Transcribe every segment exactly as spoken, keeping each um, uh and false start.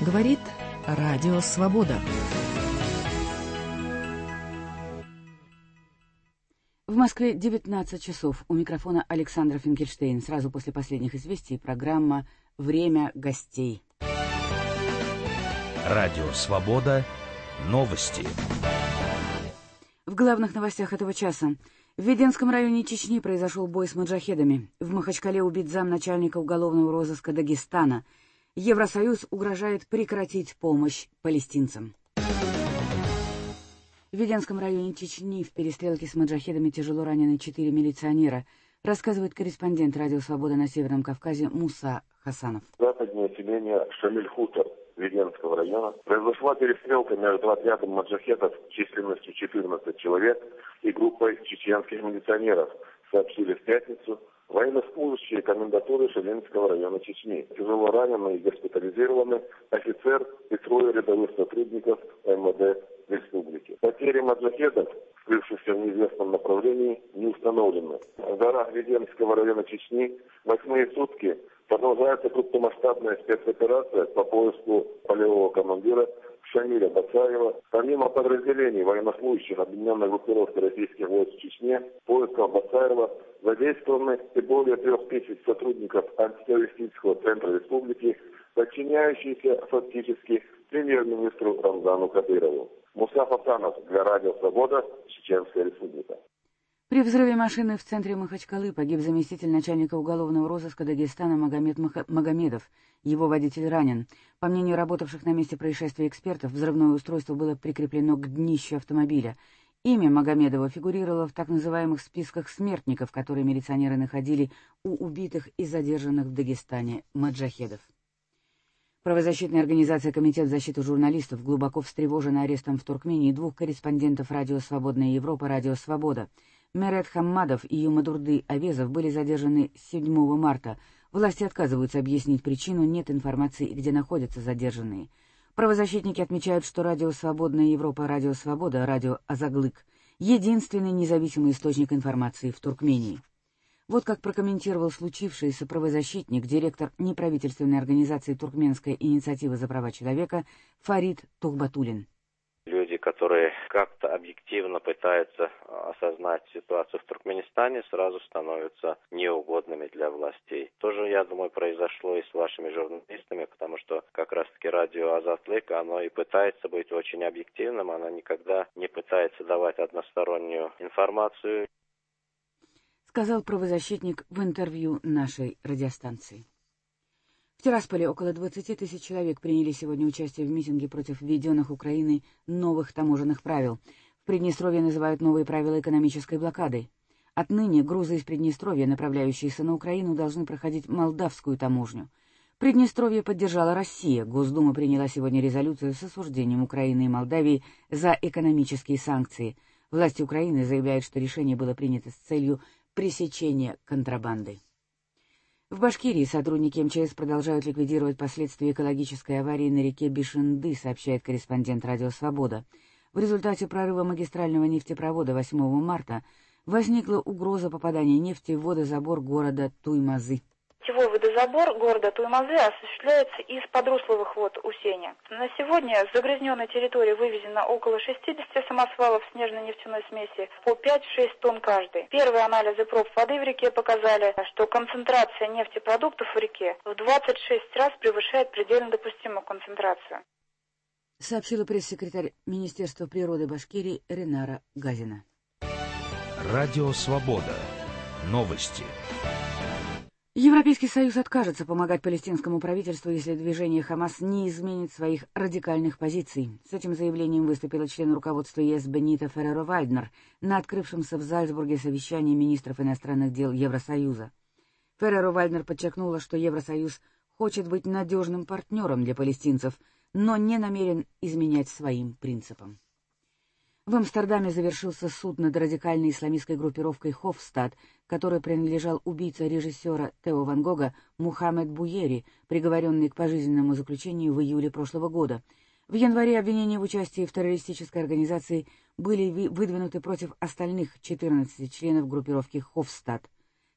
Говорит Радио Свобода. В Москве девятнадцать часов. У микрофона Александра Финкельштейн. Сразу после последних известий программа «Время гостей». Радио Свобода. Новости. В главных новостях этого часа. В Веденском районе Чечни произошел бой с маджахедами. В Махачкале убит замначальника уголовного розыска Дагестана. Евросоюз угрожает прекратить помощь палестинцам. В Веденском районе Чечни в перестрелке с маджахедами тяжело ранены четыре милиционера, рассказывает корреспондент Радио Свобода на Северном Кавказе Муса Хасанов. Западное селение Шамиль-Хутор Веденского района произошла перестрелка между отрядом маджахедов численностью четырнадцать человек и группой чеченских милиционеров, сообщили в пятницу военнослужащие комендатуры Шамильского района Чечни. Тяжело ранены и госпитализированы офицер и трое рядовых сотрудников МВД республики. Потери маджахедов, скрывшихся в неизвестном направлении, не установлены. В горах Веденского района Чечни восьмые сутки продолжается крупномасштабная спецоперация по поиску полевого командира Шамиля Бацаева. Помимо подразделений военнослужащих объединенной группировки российских войск в Чечне, поиском Бацаева задействованы и более трех тысяч сотрудников антитеррористического центра республики, подчиняющиеся фактически премьер-министру Рамзану Кадырову. Муса Хасанов для Радио Свобода, Чеченская республика. При взрыве машины в центре Махачкалы погиб заместитель начальника уголовного розыска Дагестана Магомед Магомедов. Его водитель ранен. По мнению работавших на месте происшествия экспертов, взрывное устройство было прикреплено к днищу автомобиля. Имя Магомедова фигурировало в так называемых списках смертников, которые милиционеры находили у убитых и задержанных в Дагестане маджахедов. Правозащитная организация «Комитет защиты журналистов» глубоко встревожена арестом в Туркмении двух корреспондентов Радио Свободная Европа «Радио Свобода». Мерет Хаммадов и Юмадурды Авезов были задержаны седьмого марта. Власти отказываются объяснить причину, нет информации, где находятся задержанные. Правозащитники отмечают, что Радио Свободная Европа «Радио Свобода», радио «Азаглык» — единственный независимый источник информации в Туркмении. Вот как прокомментировал случившееся правозащитник, директор неправительственной организации «Туркменская инициатива за права человека» Фарид Тухбатулин. Люди, которые как-то объективно пытаются осознать ситуацию в Туркменистане, сразу становятся неугодными для властей. Тоже, я думаю, произошло и с вашими журналистами, потому что как раз-таки радио «Азатлык», оно и пытается быть очень объективным, оно никогда не пытается давать одностороннюю информацию. Сказал правозащитник в интервью нашей радиостанции. В Тирасполе около двадцати тысяч человек приняли сегодня участие в митинге против введенных Украиной новых таможенных правил. В Приднестровье называют новые правила экономической блокадой. Отныне грузы из Приднестровья, направляющиеся на Украину, должны проходить молдавскую таможню. Приднестровье поддержала Россия. Госдума приняла сегодня резолюцию с осуждением Украины и Молдавии за экономические санкции. Власти Украины заявляют, что решение было принято с целью пресечения контрабанды. В Башкирии сотрудники эм че эс продолжают ликвидировать последствия экологической аварии на реке Бишинды, сообщает корреспондент Радио Свобода. В результате прорыва магистрального нефтепровода восьмого марта возникла угроза попадания нефти в водозабор города Туймазы. Сетевой водозабор города Туймазы осуществляется из подрусловых вод Усеня. На сегодня с загрязненной территории вывезено около шестидесяти самосвалов снежно-нефтяной смеси по пять-шесть тонн каждый. Первые анализы проб воды в реке показали, что концентрация нефтепродуктов в реке в двадцать шесть раз превышает предельно допустимую концентрацию. Сообщила пресс-секретарь Министерства природы Башкирии Ренара Газина. Радио Свобода. Новости. Европейский Союз откажется помогать палестинскому правительству, если движение Хамас не изменит своих радикальных позиций. С этим заявлением выступила член руководства ЕС Бенита Ферреро-Вальднер на открывшемся в Зальцбурге совещании министров иностранных дел Евросоюза. Ферреро-Вальднер подчеркнула, что Евросоюз хочет быть надежным партнером для палестинцев, но не намерен изменять своим принципам. В Амстердаме завершился суд над радикальной исламистской группировкой Хофстад, которой принадлежал убийца режиссера Тео Ван Гога Мухаммед Буери, приговоренный к пожизненному заключению в июле прошлого года. В январе обвинения в участии в террористической организации были выдвинуты против остальных четырнадцати членов группировки Хофстад.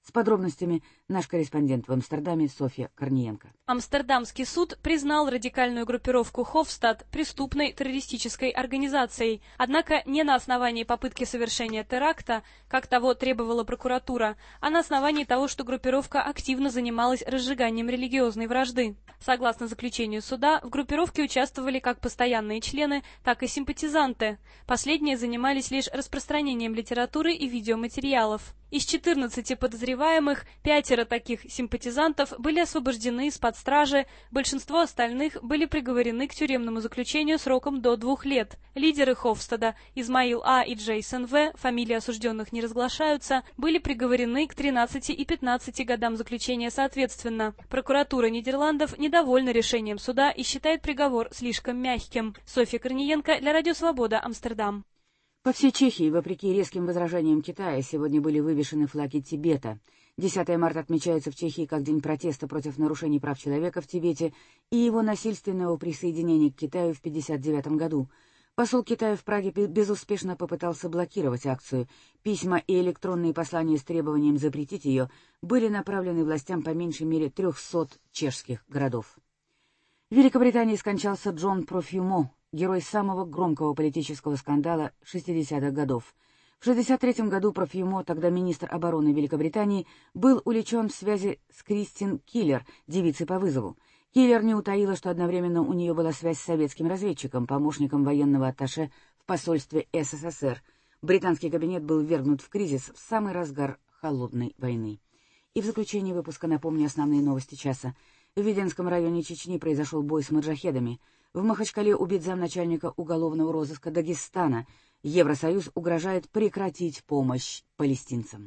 С подробностями наш корреспондент в Амстердаме Софья Корниенко. Амстердамский суд признал радикальную группировку Хофстад преступной террористической организацией, однако не на основании попытки совершения теракта, как того требовала прокуратура, а на основании того, что группировка активно занималась разжиганием религиозной вражды. Согласно заключению суда, в группировке участвовали как постоянные члены, так и симпатизанты. Последние занимались лишь распространением литературы и видеоматериалов. Из четырнадцати подозреваемых пятеро таких симпатизантов были освобождены из-под стражи, большинство остальных были приговорены к тюремному заключению сроком до двух лет. Лидеры Хофстада Измаил А. и Джейсон В., фамилии осужденных не разглашаются, были приговорены к тринадцати и пятнадцати годам заключения соответственно. Прокуратура Нидерландов недовольна решением суда и считает приговор слишком мягким. Софья Корниенко для Радио Свобода, Амстердам. По всей Чехии, вопреки резким возражениям Китая, сегодня были вывешены флаги Тибета. десятое марта отмечается в Чехии как День протеста против нарушений прав человека в Тибете и его насильственного присоединения к Китаю в пятьдесят девятом году. Посол Китая в Праге безуспешно попытался блокировать акцию. Письма и электронные послания с требованием запретить ее были направлены властям по меньшей мере трехсот чешских городов. В Великобритании скончался Джон Профюмо, герой самого громкого политического скандала шестидесятых годов. В шестьдесят третьем году Профюмо, тогда министр обороны Великобритании, был увлечен в связи с Кристин Киллер, девицей по вызову. Киллер не утаила, что одновременно у нее была связь с советским разведчиком, помощником военного атташе в посольстве СССР. Британский кабинет был ввергнут в кризис в самый разгар холодной войны. И в заключение выпуска напомню основные новости часа. В Виденском районе Чечни произошел бой с маджахедами. В Махачкале убит замначальника уголовного розыска Дагестана. Евросоюз угрожает прекратить помощь палестинцам.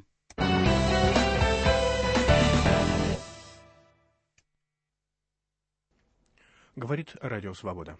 Говорит Радио Свобода.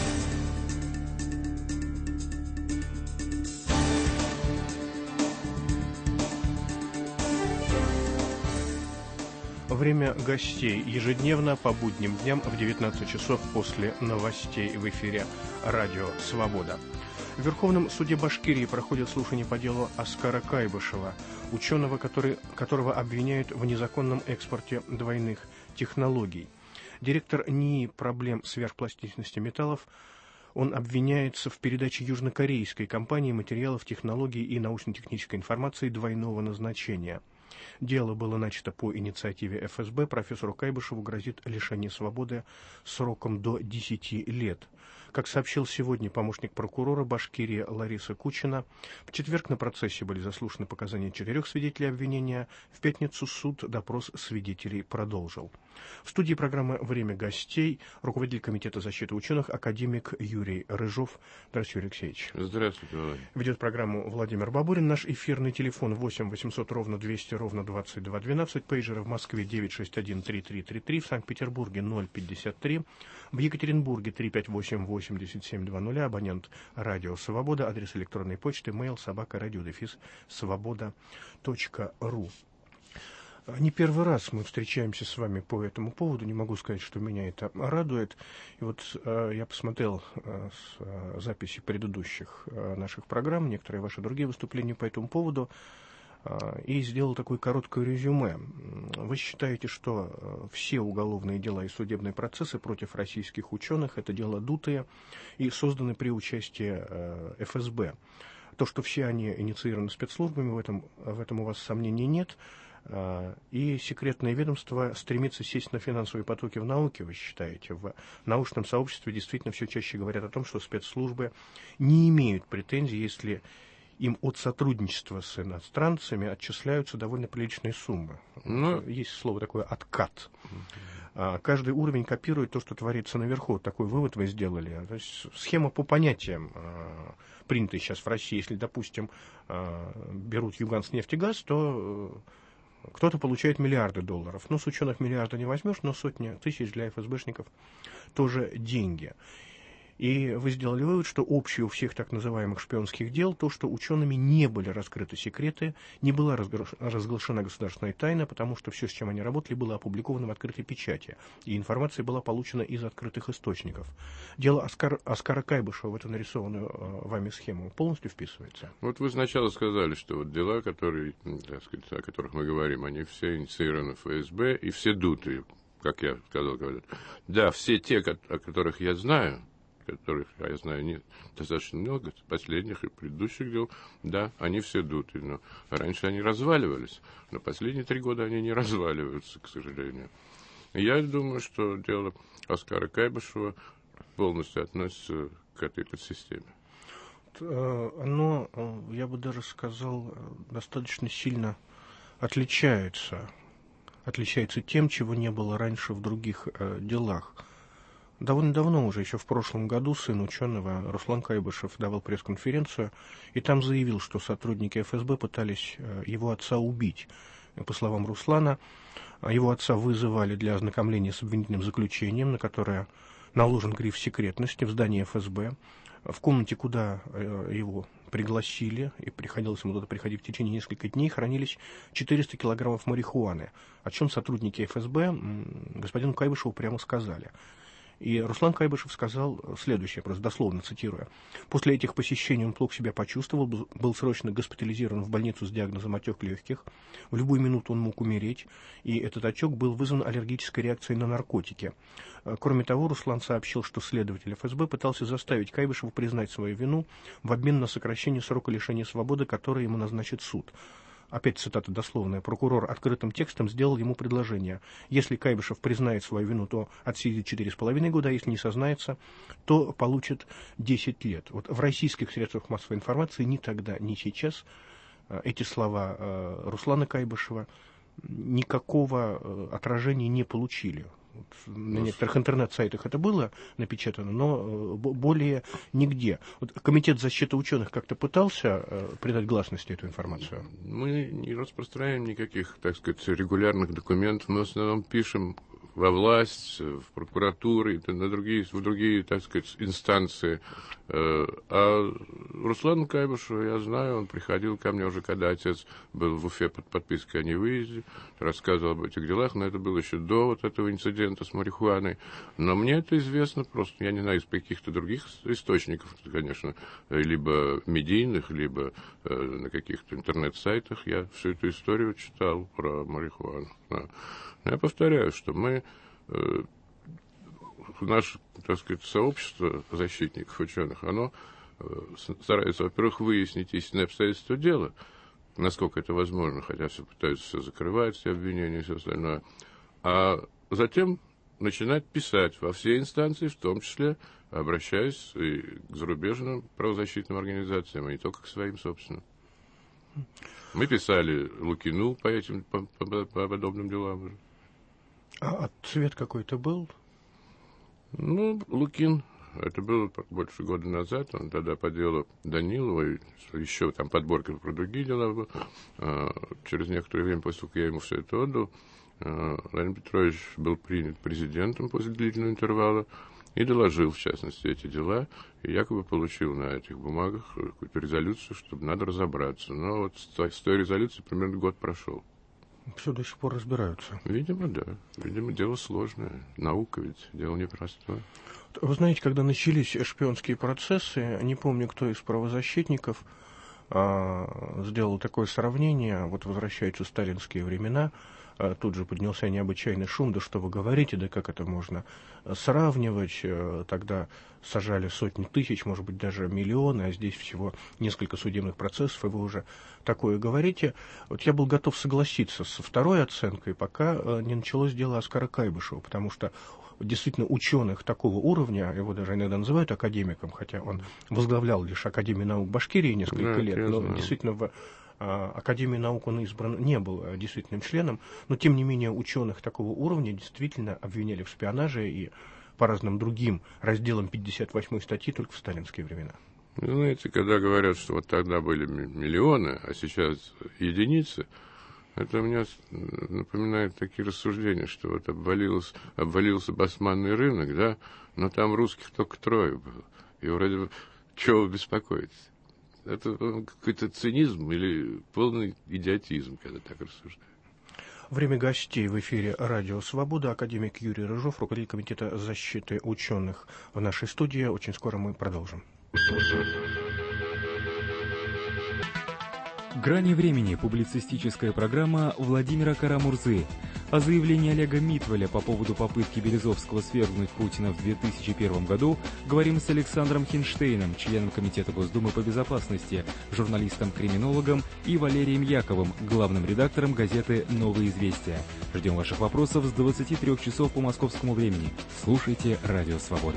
Время гостей ежедневно по будним дням в девятнадцать часов после новостей в эфире Радио Свобода. В Верховном суде Башкирии проходит слушание по делу Аскара Кайбышева, ученого, который, которого обвиняют в незаконном экспорте двойных технологий. Директор НИИ проблем сверхпластичности металлов, он обвиняется в передаче южнокорейской компании материалов, технологий и научно-технической информации двойного назначения. Дело было начато по инициативе эф эс бэ. Профессору Кайбышеву грозит лишение свободы сроком до десяти лет. Как сообщил сегодня помощник прокурора Башкирии Лариса Кучина, в четверг на процессе были заслушаны показания четырех свидетелей обвинения. В пятницу суд допрос свидетелей продолжил. В студии программы «Время гостей» руководитель Комитета защиты ученых, академик Юрий Рыжов. Здравствуйте, Юрий Алексеевич. Здравствуйте, Владимир. Ведет программу Владимир Бабурин. Наш эфирный телефон восемь восемьсот ровно двести ровно двадцать два двенадцать. Пейджеры в Москве девять шесть один три три три три. В Санкт-Петербурге ноль пятьдесят три. В Екатеринбурге три пять восемь восемьдесят семь двадцать. Абонент Радио Свобода. Адрес электронной почты mail собака радио дефис свобода точка ру. Не первый раз мы встречаемся с вами по этому поводу. Не могу сказать, что меня это радует. И вот э, я посмотрел э, с, э, записи предыдущих э, наших программ, некоторые ваши другие выступления по этому поводу, э, и сделал такое короткое резюме. Вы считаете, что э, все уголовные дела и судебные процессы против российских ученых — это дела дутые и созданы при участии э, эф эс бэ. То, что все они инициированы спецслужбами, в этом, в этом у вас сомнений нет. И секретное ведомство стремится сесть на финансовые потоки в науке, вы считаете? В научном сообществе действительно все чаще говорят о том, что спецслужбы не имеют претензий, если им от сотрудничества с иностранцами отчисляются довольно приличные суммы. Ну, есть слово такое «откат». Каждый уровень копирует то, что творится наверху. Такой вывод вы сделали. То есть схема по понятиям, принятая сейчас в России. Если, допустим, берут Юганск-нефтегаз, то кто-то получает миллиарды долларов. Ну, с ученых миллиарда не возьмешь, но сотни тысяч для эф эс бэшников тоже деньги. И вы сделали вывод, что общее у всех так называемых шпионских дел то, что учеными не были раскрыты секреты, не была разглашена государственная тайна, потому что все, с чем они работали, было опубликовано в открытой печати, и информация была получена из открытых источников. Дело Оскар, Оскара Кайбышева в эту нарисованную э, вами схему полностью вписывается? Вот вы сначала сказали, что вот дела, которые, так сказать, о которых мы говорим, они все инициированы эф эс бэ и все дутые, как я сказал, говорят. Да, все те, о которых я знаю, которых, я знаю, нет достаточно много, последних и предыдущих дел, да, они все дутые, но раньше они разваливались, но последние три года они не разваливаются, к сожалению. Я думаю, что дело Оскара Кайбышева полностью относится к этой подсистеме. Оно, я бы даже сказал, достаточно сильно отличается, отличается тем, чего не было раньше в других делах. Довольно давно уже, еще в прошлом году, сын ученого Руслан Кайбышев давал пресс-конференцию и там заявил, что сотрудники эф эс бэ пытались его отца убить. По словам Руслана, его отца вызывали для ознакомления с обвинительным заключением, на которое наложен гриф секретности в здании эф эс бэ. В комнате, куда его пригласили, и приходилось ему туда приходить в течение нескольких дней, хранились четыреста килограммов марихуаны, о чем сотрудники эф эс бэ господину Кайбышеву прямо сказали. И Руслан Кайбышев сказал следующее, просто дословно цитируя. «После этих посещений он плохо себя почувствовал, был срочно госпитализирован в больницу с диагнозом отек легких. В любую минуту он мог умереть, и этот отек был вызван аллергической реакцией на наркотики». Кроме того, Руслан сообщил, что следователь эф эс бэ пытался заставить Кайбышева признать свою вину в обмен на сокращение срока лишения свободы, которое ему назначит суд. Опять цитата дословная. Прокурор открытым текстом сделал ему предложение. Если Кайбышев признает свою вину, то отсидит четыре с половиной года, а если не сознается, то получит десять лет. Вот в российских средствах массовой информации ни тогда, ни сейчас эти слова Руслана Кайбышева никакого отражения не получили. Вот на некоторых интернет-сайтах это было напечатано, но более нигде. Вот Комитет защиты ученых как-то пытался придать гласности эту информацию? Мы не распространяем никаких, так сказать, регулярных документов. Мы в основном пишем во власть, в прокуратуру, на другие, в другие, так сказать, инстанции. А Руслан Кайбышева, я знаю, он приходил ко мне уже, когда отец был в Уфе под подпиской о невыезде, рассказывал об этих делах, но это было еще до вот этого инцидента с марихуаной. Но мне это известно просто, я не знаю, из каких-то других источников, конечно, либо медийных, либо э, на каких-то интернет-сайтах я всю эту историю читал про марихуану. Да. Я повторяю, что мы, э, наше, так сказать, сообщество защитников ученых, оно э, старается, во-первых, выяснить истинные обстоятельства дела, насколько это возможно, хотя все пытаются все закрывать, все обвинения и все остальное, а затем начинать писать во все инстанции, в том числе обращаясь и к зарубежным правозащитным организациям, а не только к своим собственным. Мы писали Лукину по этим, по, по, по подобным делам уже. А ответ какой-то был? Ну, Лукин, это было больше года назад, он тогда по делу Данилова, еще там подборка про другие дела была. Через некоторое время, после того, как я ему все это отдал, Владимир Петрович был принят президентом после длительного интервала и доложил, в частности, эти дела, и якобы получил на этих бумагах какую-то резолюцию, чтобы надо разобраться. Но вот с той резолюцией примерно год прошел. Все до сих пор разбираются. Видимо, да. Видимо, дело сложное. Наука ведь, дело непростое. Вы знаете, когда начались шпионские процессы, не помню, кто из правозащитников а, сделал такое сравнение, вот возвращаются сталинские времена, а, тут же поднялся необычайный шум, да что вы говорите, да как это можно сравнивать, а, тогда сажали сотни тысяч, может быть, даже миллионы, а здесь всего несколько судебных процессов, и вы уже такое говорите. Вот я был готов согласиться со второй оценкой, пока не началось дело Оскара Кайбышева, потому что действительно ученых такого уровня, его даже иногда называют академиком, хотя он возглавлял лишь Академию наук Башкирии несколько да, лет, но знаю. Действительно в а, Академии наук он избран не был а, действительным членом, но тем не менее ученых такого уровня действительно обвиняли в шпионаже и по разным другим разделам пятьдесят восьмой статьи только в сталинские времена. Знаете, когда говорят, что вот тогда были миллионы, а сейчас единицы, Это мне напоминает такие рассуждения, что вот обвалился, обвалился басманный рынок, да, но там русских только трое было. И вроде бы, чего вы беспокоитесь? Это какой-то цинизм или полный идиотизм, когда так рассуждают. Время гостей в эфире «Радио Свобода». Академик Юрий Рыжов, руководитель комитета защиты ученых в нашей студии. Очень скоро мы продолжим. «Грани времени» – публицистическая программа Владимира Карамурзы. О заявлении Олега Митволя по поводу попытки Березовского свергнуть Путина в две тысячи первом году говорим с Александром Хинштейном, членом Комитета Госдумы по безопасности, журналистом-криминологом, и Валерием Яковым, главным редактором газеты «Новые известия». Ждем ваших вопросов с двадцати трёх часов по московскому времени. Слушайте «Радио Свобода».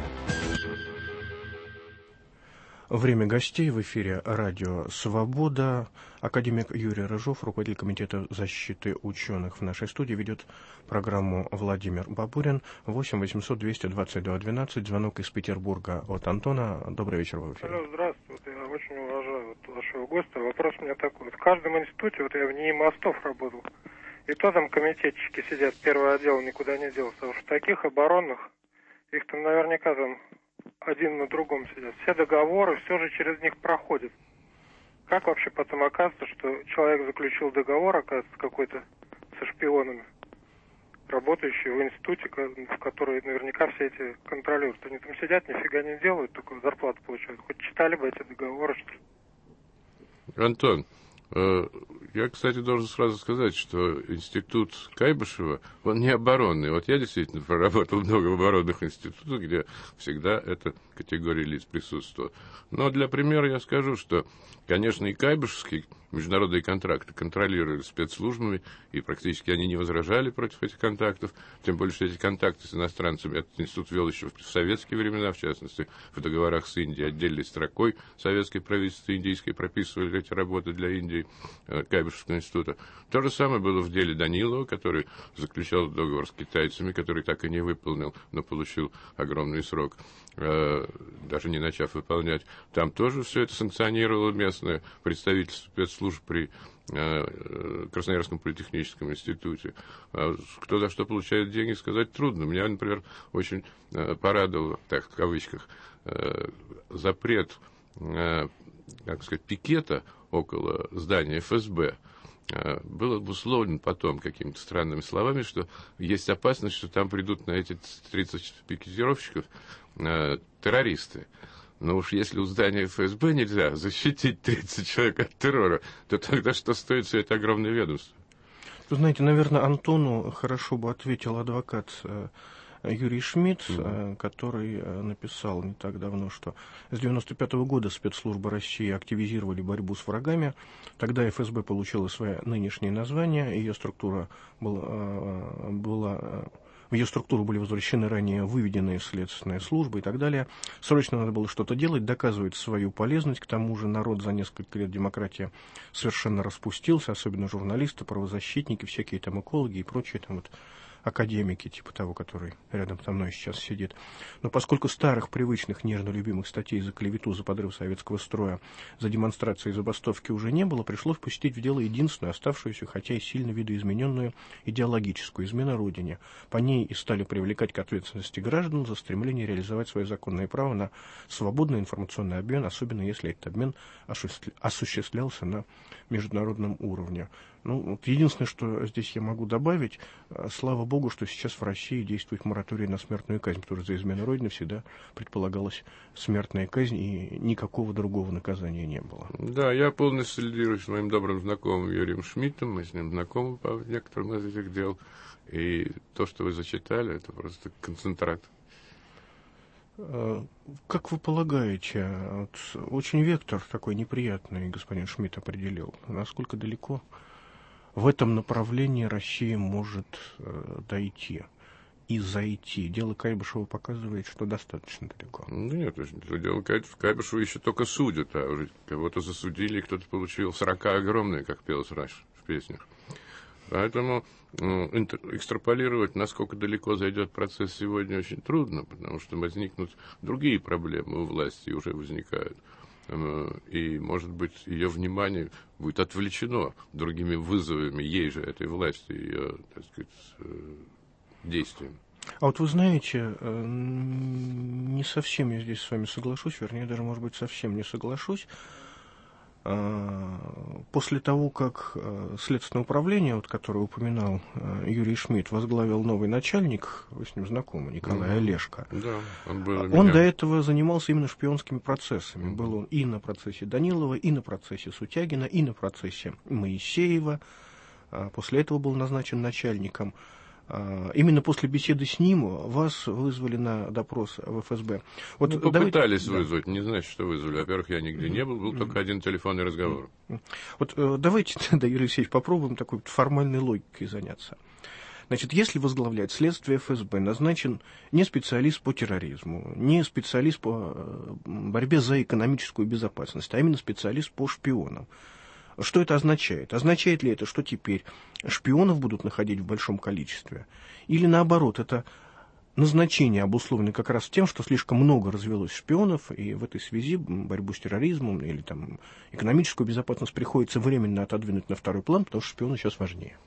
Время гостей в эфире «Радио Свобода». Академик Юрий Рыжов, руководитель комитета защиты ученых в нашей студии, ведет программу Владимир Бабурин. восемь восемьсот двести двадцать два двенадцать. Звонок из Петербурга от Антона. Добрый вечер, в эфире. Алло, здравствуйте. Я очень уважаю вот вашего гостя. Вопрос у меня такой. Вот в каждом институте, вот я в НИИ Мостов работал, и то там комитетчики сидят, первый отдел никуда не делся. А уж в таких оборонных, их там наверняка там один на другом сидят. Все договоры все же через них проходят. Как вообще потом оказывается, что человек заключил договор, оказывается, какой-то со шпионами, работающий в институте, в который наверняка все эти контролируют. Они там сидят, нифига не делают, только зарплату получают. Хоть читали бы эти договоры, что ли? Антон, я, кстати, должен сразу сказать, что институт Кайбышева, он не оборонный. Вот я действительно проработал много в оборонных институтах, где всегда эта категория лиц присутствовала. Но для примера я скажу, что, конечно, и Кайбышевские международные контракты контролировали спецслужбами, и практически они не возражали против этих контактов, тем более, что эти контакты с иностранцами этот институт вел еще в советские времена, в частности, в договорах с Индией отдельной строкой советское правительство индийское прописывали эти работы для Индии, Кайбышевского института. То же самое было в деле Данилова, который заключал договор с китайцами, который так и не выполнил, но получил огромный срок, даже не начав выполнять. Там тоже все это санкционировало местное представительство спецслужб при Красноярском политехническом институте. Кто за что получает деньги, сказать трудно. Меня, например, очень порадовал, так в кавычках, запрет, как сказать, пикета около здания эф эс бэ. Был обусловлен потом какими-то странными словами, что есть опасность, что там придут на эти тридцать пикетировщиков террористы. Но уж если у здания эф эс бэ нельзя защитить тридцать человек от террора, то тогда что стоит все это огромное ведомство? Вы знаете, наверное, Антону хорошо бы ответил адвокат Юрий Шмидт, mm-hmm. который написал не так давно, что с девяносто пятого года спецслужбы России активизировали борьбу с врагами. Тогда эф эс бэ получила свое нынешнее название, ее структура была... была В ее структуру были возвращены ранее выведенные следственные службы и так далее. Срочно надо было что-то делать, доказывать свою полезность. К тому же народ за несколько лет демократии совершенно распустился, особенно журналисты, правозащитники, всякие там экологи и прочие там вот академики, типа того, который рядом со мной сейчас сидит. Но поскольку старых, привычных, нежно любимых статей за клевету, за подрыв советского строя, за демонстрации и забастовки уже не было, пришлось пустить в дело единственную оставшуюся, хотя и сильно видоизмененную идеологическую измену Родине. По ней и стали привлекать к ответственности граждан за стремление реализовать свое законное право на свободный информационный обмен, особенно если этот обмен осуществлялся на международном уровне. Ну, вот единственное, что здесь я могу добавить, слава богу, что сейчас в России действует мораторий на смертную казнь, потому что за измену Родины всегда предполагалась смертная казнь, и никакого другого наказания не было. Да, я полностью солидарен с моим добрым знакомым Юрием Шмидтом, мы с ним знакомы по некоторым из этих дел, и то, что вы зачитали, это просто концентрат. Как вы полагаете, вот очень вектор такой неприятный господин Шмидт определил, насколько далеко в этом направлении Россия может э, дойти и зайти? Дело Кайбышева показывает, что достаточно далеко. Ну, нет, дело Кайбышева еще только судят, а уже кого-то засудили, кто-то получил срока огромные, как пелось раньше в песнях. Поэтому ну, экстраполировать, насколько далеко зайдет процесс сегодня, очень трудно, потому что возникнут другие проблемы у власти, уже возникают. и, может быть, ее внимание будет отвлечено другими вызовами ей же, этой власти, ее, так сказать, действиям. А вот вы знаете, не совсем я здесь с вами соглашусь, вернее, даже, может быть, совсем не соглашусь. После того, как Следственное управление, вот, которое упоминал Юрий Шмидт, возглавил новый начальник, вы с ним знакомы, Николай mm-hmm. Олешко, да, он, был он до этого занимался именно шпионскими процессами. Mm-hmm. Был он и на процессе Данилова, и на процессе Сутягина, и на процессе Моисеева. После этого был назначен начальником. Именно после беседы с ним вас вызвали на допрос в эф эс бэ. Вот ну, попытались давайте... вызвать, да. Не значит, что вызвали. Во-первых, я нигде не был, был mm-hmm. только один телефонный разговор. Mm-hmm. Вот давайте, да, Юрий Алексеевич, попробуем такой формальной логикой заняться. Значит, если возглавляет следствие эф эс бэ назначен не специалист по терроризму, не специалист по борьбе за экономическую безопасность, а именно специалист по шпионам, что это означает? Означает ли это, что теперь шпионов будут находить в большом количестве? Или наоборот, это назначение обусловлено как раз тем, что слишком много развелось шпионов, и в этой связи борьбу с терроризмом или там, экономическую безопасность приходится временно отодвинуть на второй план, потому что шпионы сейчас важнее?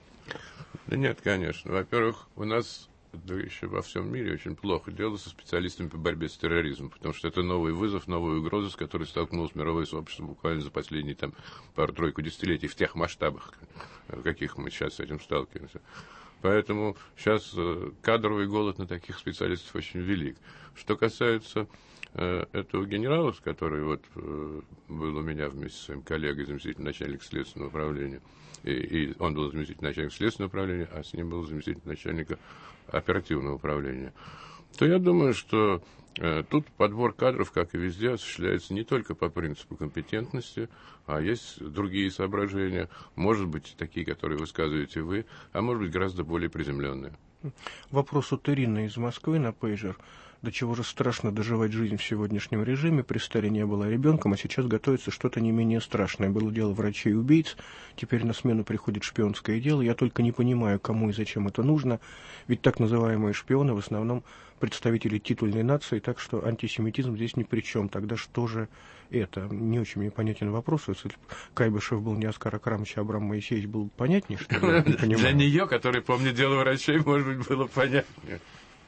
Да нет, конечно. Во-первых, у нас... Да еще во всем мире очень плохо дело со специалистами по борьбе с терроризмом, потому что это новый вызов, новая угроза, с которой столкнулось мировое сообщество буквально за последние там, пару-тройку десятилетий в тех масштабах, в каких мы сейчас с этим сталкиваемся. Поэтому сейчас кадровый голод на таких специалистов очень велик. Что касается э, этого генерала, который вот, э, был у меня вместе с своим коллегой, заместителем начальника следственного управления, и, и он был заместитель начальника следственного управления, а с ним был заместитель начальника оперативного управления, то я думаю, что э, тут подбор кадров, как и везде, осуществляется не только по принципу компетентности, а есть другие соображения, может быть, такие, которые высказываете вы, а может быть, гораздо более приземленные. Вопрос от Ирины из Москвы на пейджер. До чего же страшно доживать жизнь в сегодняшнем режиме. При Сталине я была ребенком, а сейчас готовится что-то не менее страшное. Было дело врачей-убийц, теперь на смену приходит шпионское дело. Я только не понимаю, кому и зачем это нужно. Ведь так называемые шпионы в основном представители титульной нации, так что антисемитизм здесь ни при чем. Тогда что же это? Не очень мне понятен вопрос. Если Кайбышев был не Оскар Акрамович, а Абрам Моисеевич, был бы понятнее, что ли? Для нее, которая помнит дело врачей, может быть, было понятнее.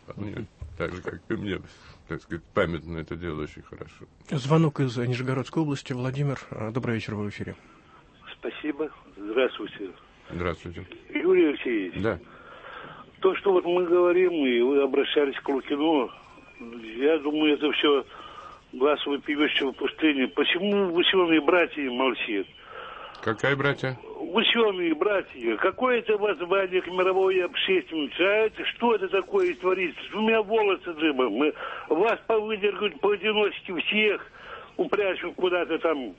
Так же, как и мне, так сказать, память на это дело очень хорошо. Звонок из Нижегородской области. Владимир, добрый вечер, вы в эфире. Спасибо. Здравствуйте. Здравствуйте. Юрий Алексеевич. Да. То, что вот мы говорим, и вы обращались к Лукину, я думаю, это все глаз вопиющего в пустыне. Почему ученые братья молчат? Какая братья? Ученые братья. Какое-то воззвание к мировой общественности. А это что это такое творится? У меня волосы дыбом. Мы вас повыдергают поодиночке всех, упрячут куда-то там.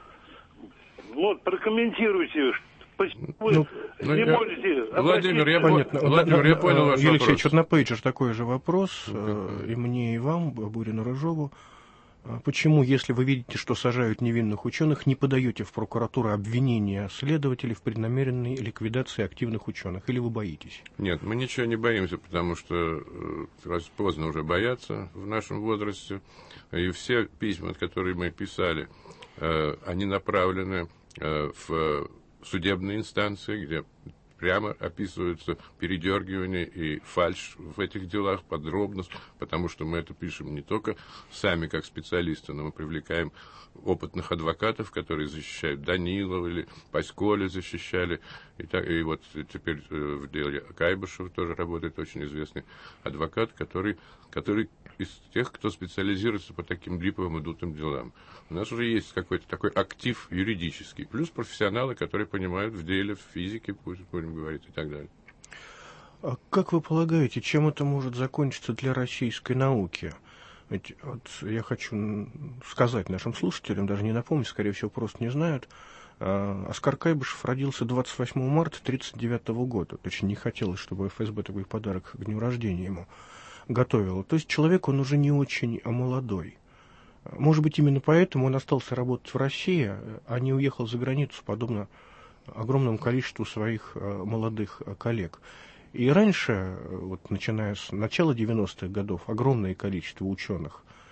Вот, прокомментируйте. Почему вы ну, не я... можете... Владимир, я, Понятно. Владимир, я понял ваш Юрий вопрос. Алексеевич, вот на пейджер такой же вопрос. И мне, и вам, Бурину, Рыжову. Почему, если вы видите, что сажают невинных ученых, не подаете в прокуратуру обвинения следователей в преднамеренной ликвидации активных ученых? Или вы боитесь? Нет, мы ничего не боимся, потому что э, поздно уже бояться в нашем возрасте. И все письма, которые мы писали, э, они направлены э, в судебные инстанции, где прямо описываются передергивания и фальшь в этих делах подробно, потому что мы это пишем не только сами как специалисты, но мы привлекаем опытных адвокатов, которые защищают Данилова или Паськоля защищали. И, так, и вот теперь в деле Кайбышева тоже работает очень известный адвокат, который, который из тех, кто специализируется по таким липовым и дутым делам. У нас уже есть какой-то такой актив юридический, плюс профессионалы, которые понимают в деле, в физике, будем говорить, и так далее. А как вы полагаете, чем это может закончиться для российской науки? Ведь вот я хочу сказать нашим слушателям, даже не напомнить, скорее всего, просто не знают, Оскар Кайбышев родился двадцать восьмого марта тысяча девятьсот тридцать девятого года. Очень не хотелось, чтобы эф эс бэ такой подарок к дню рождения ему готовила. То есть человек, он уже не очень молодой. Может быть, именно поэтому он остался работать в России, а не уехал за границу, подобно огромному количеству своих молодых коллег. И раньше, вот начиная с начала девяностых годов, огромное количество ученых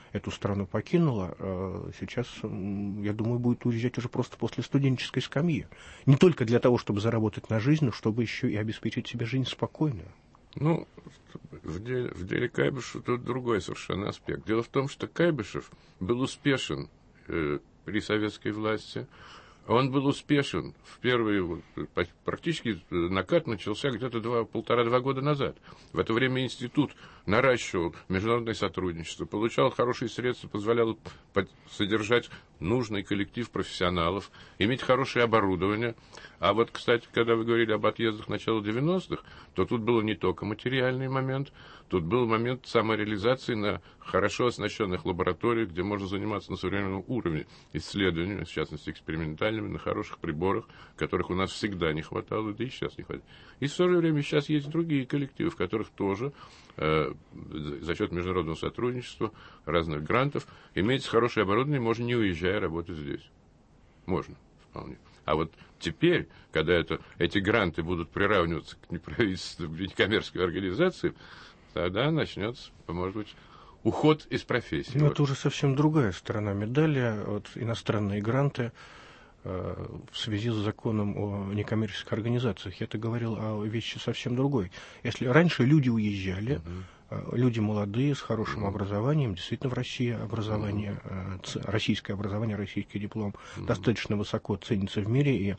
эту страну покинула, сейчас, я думаю, будет уезжать уже просто после студенческой скамьи. Не только для того, чтобы заработать на жизнь, но чтобы еще и обеспечить себе жизнь спокойную. Ну, в деле, в деле Кайбышева тут другой совершенно аспект. Дело в том, что Кайбышев был успешен э, при советской власти. Он был успешен в первые, вот, практически накат начался где-то два, полтора-два года назад. В это время институт наращивал международное сотрудничество, получал хорошие средства, позволял содержать нужный коллектив профессионалов, иметь хорошее оборудование. А вот, кстати, когда вы говорили об отъездах начала девяностых, то тут был не только материальный момент, тут был момент самореализации на хорошо оснащенных лабораториях, где можно заниматься на современном уровне исследованиями, в частности экспериментальными, на хороших приборах, которых у нас всегда не хватало, да и сейчас не хватает. И в то же время сейчас есть другие коллективы, в которых тоже э, за счет международного сотрудничества, разных грантов, имеется хорошее оборудование, можно не уезжая работать здесь. Можно, вполне. А вот теперь, когда это, эти гранты будут приравниваться к неправительственным, к некоммерческим организациям, тогда начнется, может быть, уход из профессии. Ну, вот. Это уже совсем другая сторона медали. Вот иностранные гранты э, в связи с законом о некоммерческих организациях. Я-то говорил о вещи совсем другой. Если раньше люди уезжали, uh-huh. э, люди молодые, с хорошим uh-huh. образованием, действительно в России образование, uh-huh. э, ц, российское образование, российский диплом uh-huh. достаточно высоко ценится в мире, и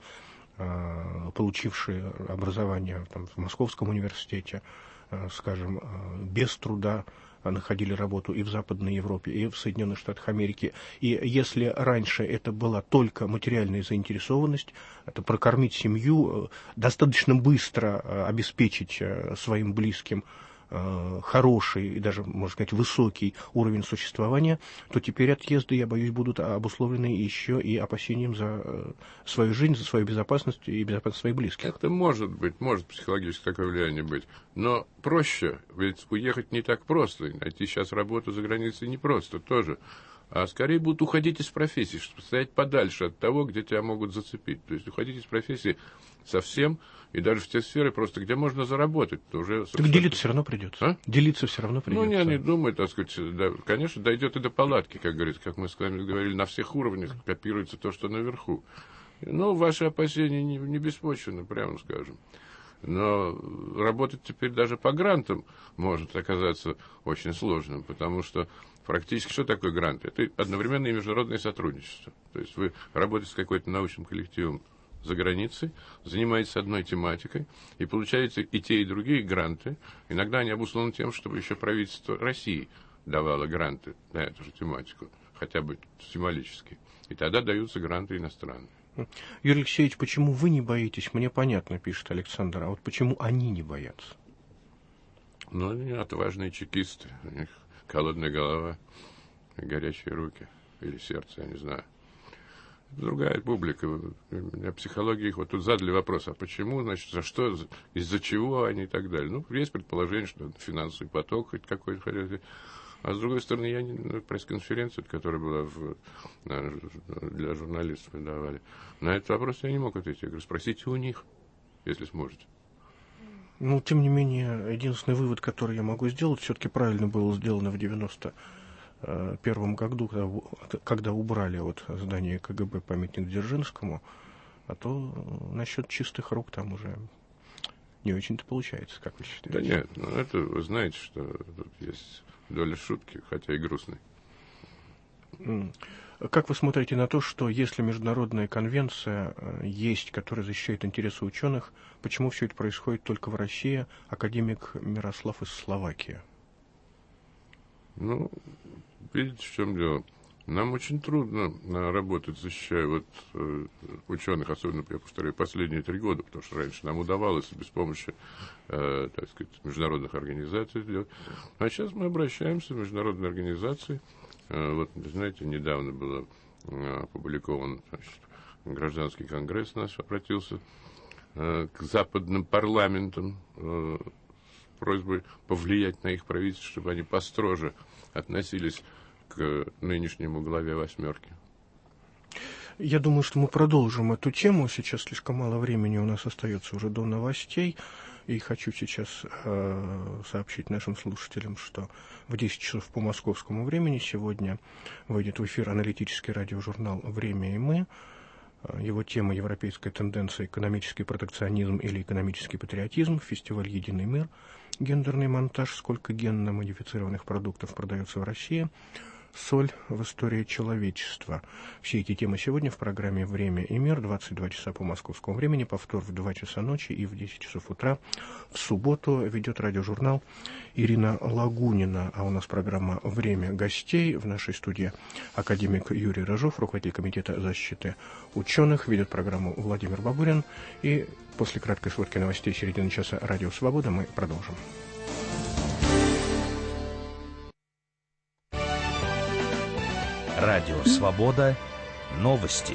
э, получившие образование там, в Московском университете, скажем, без труда находили работу и в Западной Европе, и в Соединенных Штатах Америки. И если раньше это была только материальная заинтересованность, это прокормить семью, достаточно быстро обеспечить своим близким хороший и даже, можно сказать, высокий уровень существования, то теперь отъезды, я боюсь, будут обусловлены еще и опасением за свою жизнь, за свою безопасность и безопасность своих близких. Это может быть, может психологически такое влияние быть, но проще, ведь уехать не так просто, найти сейчас работу за границей не просто тоже, а скорее будут уходить из профессии, чтобы стоять подальше от того, где тебя могут зацепить. То есть уходить из профессии совсем, и даже в те сферы просто, где можно заработать. То уже так делиться все равно придется. А? Делиться все равно придется. Ну, я не думаю, так сказать, да, конечно, дойдет и до палатки, как говорится, как мы с вами говорили, на всех уровнях копируется то, что наверху. Но ваши опасения не, не беспочвены, прямо скажем. Но работать теперь даже по грантам может оказаться очень сложным, потому что практически что такое грант? Это одновременно и международное сотрудничество. То есть вы работаете с какой-то научным коллективом за границей, занимаетесь одной тематикой и получаете и те, и другие гранты. Иногда они обусловлены тем, чтобы еще правительство России давало гранты на эту же тематику, хотя бы символически. И тогда даются гранты иностранные. Юрий Алексеевич, почему вы не боитесь? Мне понятно, пишет Александр, а вот почему они не боятся? Ну, они отважные чекисты. У них холодная голова, горячие руки или сердце, я не знаю. Другая публика. Меня психология их вот тут задали вопрос, а почему, значит, за что, из-за чего они и так далее. Ну, есть предположение, что финансовый поток хоть какой-то. А с другой стороны, я не, ну, пресс-конференцию, которая была в, для журналистов, мы давали, на этот вопрос я не мог ответить. Я говорю, спросите у них, если сможете. Ну, тем не менее, единственный вывод, который я могу сделать, все-таки правильно было сделано в девяносто первом году, когда, когда убрали от здания КГБ памятник Дзержинскому, а то насчет чистых рук там уже не очень-то получается, как вы считаете? Да нет, ну это вы знаете, что тут есть доля шутки, хотя и грустной. Как вы смотрите на то, что если международная конвенция есть, которая защищает интересы ученых, почему все это происходит только в России? Академик Мирослав из Словакии. Ну, видите, в чем дело? Нам очень трудно работать, защищая вот, э, ученых, особенно, я повторяю, последние три года, потому что раньше нам удавалось без помощи, э, так сказать, международных организаций сделать. А сейчас мы обращаемся в международные организации. Э, вот, знаете, недавно был э, опубликован, значит, гражданский конгресс наш обратился э, к западным парламентам э, с просьбой повлиять на их правительство, чтобы они построже относились к нынешнему главе восьмерки. Я думаю, что мы продолжим эту тему. Сейчас слишком мало времени у нас остается уже до новостей. И хочу сейчас э, сообщить нашим слушателям, что в десять часов по московскому времени сегодня выйдет в эфир аналитический радиожурнал «Время и мы». Его тема «Европейская тенденция, экономический протекционизм или экономический патриотизм», фестиваль «Единый мир», гендерный монтаж, сколько генно-модифицированных продуктов продается в России, соль в истории человечества. Все эти темы сегодня в программе «Время и мир», двадцать два часа по московскому времени, повтор в два часа ночи и в десять часов утра. В субботу ведет радиожурнал Ирина Лагунина, а у нас программа «Время гостей». В нашей студии академик Юрий Рыжов, руководитель комитета защиты ученых, ведет программу Владимир Бабурин. И после краткой сводки новостей середины часа «Радио Свобода» мы продолжим. Радио «Свобода». Новости.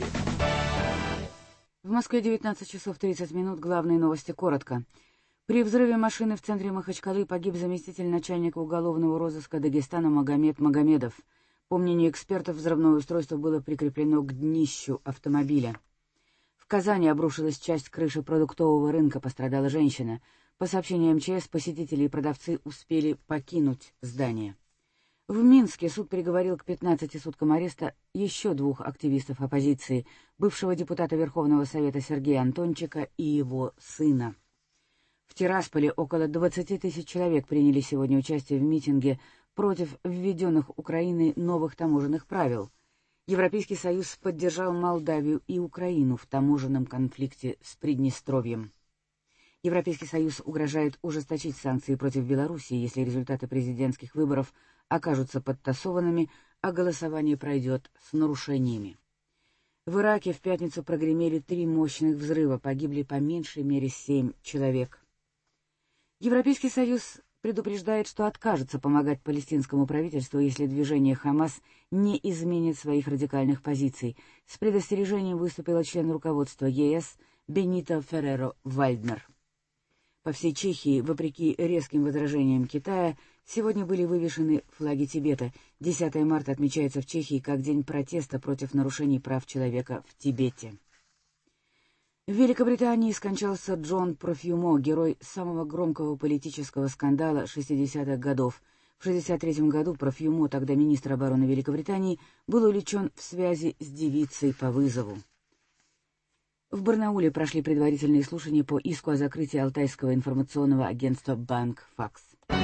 В Москве девятнадцать часов тридцать минут. Главные новости коротко. При взрыве машины в центре Махачкалы погиб заместитель начальника уголовного розыска Дагестана Магомед Магомедов. По мнению экспертов, взрывное устройство было прикреплено к днищу автомобиля. В Казани обрушилась часть крыши продуктового рынка, пострадала женщина. По сообщению МЧС, посетители и продавцы успели покинуть здание. В Минске суд приговорил к пятнадцати суткам ареста еще двух активистов оппозиции, бывшего депутата Верховного Совета Сергея Антончика и его сына. В Тирасполе около двадцати тысяч человек приняли сегодня участие в митинге против введенных Украиной новых таможенных правил. Европейский Союз поддержал Молдавию и Украину в таможенном конфликте с Приднестровьем. Европейский Союз угрожает ужесточить санкции против Белоруссии, если результаты президентских выборов окажутся подтасованными, а голосование пройдет с нарушениями. В Ираке в пятницу прогремели три мощных взрыва, погибли по меньшей мере семь человек. Европейский Союз предупреждает, что откажется помогать палестинскому правительству, если движение «Хамас» не изменит своих радикальных позиций. С предостережением выступила член руководства ЕС Бенито Ферреро-Вальднер. По всей Чехии, вопреки резким возражениям Китая, сегодня были вывешены флаги Тибета. десятое марта отмечается в Чехии как день протеста против нарушений прав человека в Тибете. В Великобритании скончался Джон Профьюмо, герой самого громкого политического скандала шестидесятых годов. В шестьдесят третьем году Профьюмо, тогда министр обороны Великобритании, был увлечен в связи с девицей по вызову. В Барнауле прошли предварительные слушания по иску о закрытии Алтайского информационного агентства «Банк Факс».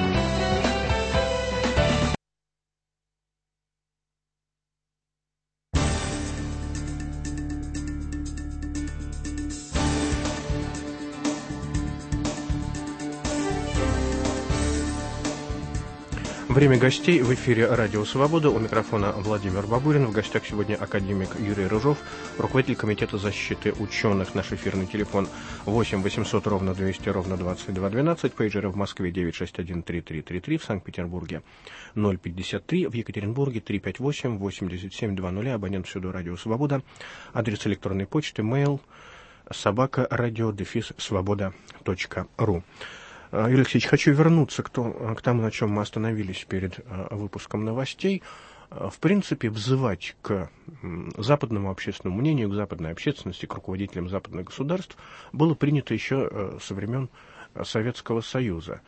Время гостей в эфире «Радио Свобода». У микрофона Владимир Бабурин. В гостях сегодня академик Юрий Рыжов, руководитель комитета защиты ученых. Наш эфирный телефон восемь восемьсот ровно двести ровно двадцать два двенадцать. Пейджеры в Москве девять шесть один три три три три. В Санкт-Петербурге ноль пятьдесят три. В Екатеринбурге три пять восемь восемьдесят семь двадцать. Абонент всюду «Радио Свобода». Адрес электронной почты mail собака радио дефис свобода точка ру. Юрий Алексеевич, хочу вернуться к, то, к тому, на чем мы остановились перед uh, выпуском новостей. Uh, в принципе, взывать к um, западному общественному мнению, к западной общественности, к руководителям западных государств было принято еще uh, со времен uh, Советского Союза.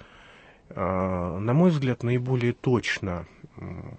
Uh, на мой взгляд, наиболее точно uh,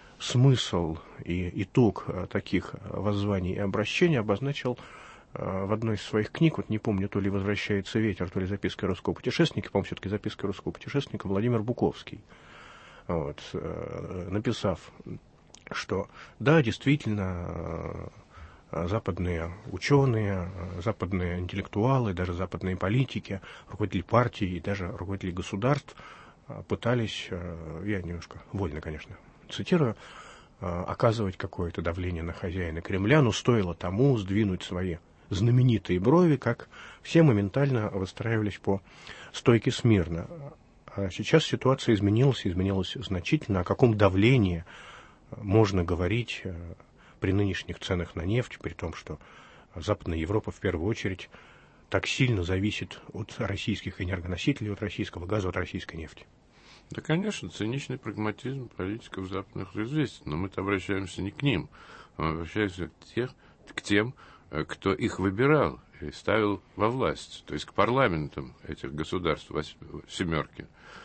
смысл и итог uh, таких воззваний и обращений обозначил в одной из своих книг, вот не помню, то ли «Возвращается ветер», то ли «Записки русского путешественника», по-моему, все-таки «Записки русского путешественника», Владимир Буковский, вот, написав, что да, действительно, западные ученые, западные интеллектуалы, даже западные политики, руководители партий и даже руководители государств пытались, я немножко вольно, конечно, цитирую, оказывать какое-то давление на хозяина Кремля, но стоило тому сдвинуть свои знаменитые брови, как все моментально выстраивались по стойке смирно. А сейчас ситуация изменилась, изменилась значительно. О каком давлении можно говорить при нынешних ценах на нефть, при том, что Западная Европа в первую очередь так сильно зависит от российских энергоносителей, от российского газа, от российской нефти? Да, конечно, циничный прагматизм политиков западных известен, но мы-то обращаемся не к ним, мы обращаемся к, тех, к тем, кто их выбирал. и ставил во власть, то есть к парламентам этих государств, семерки.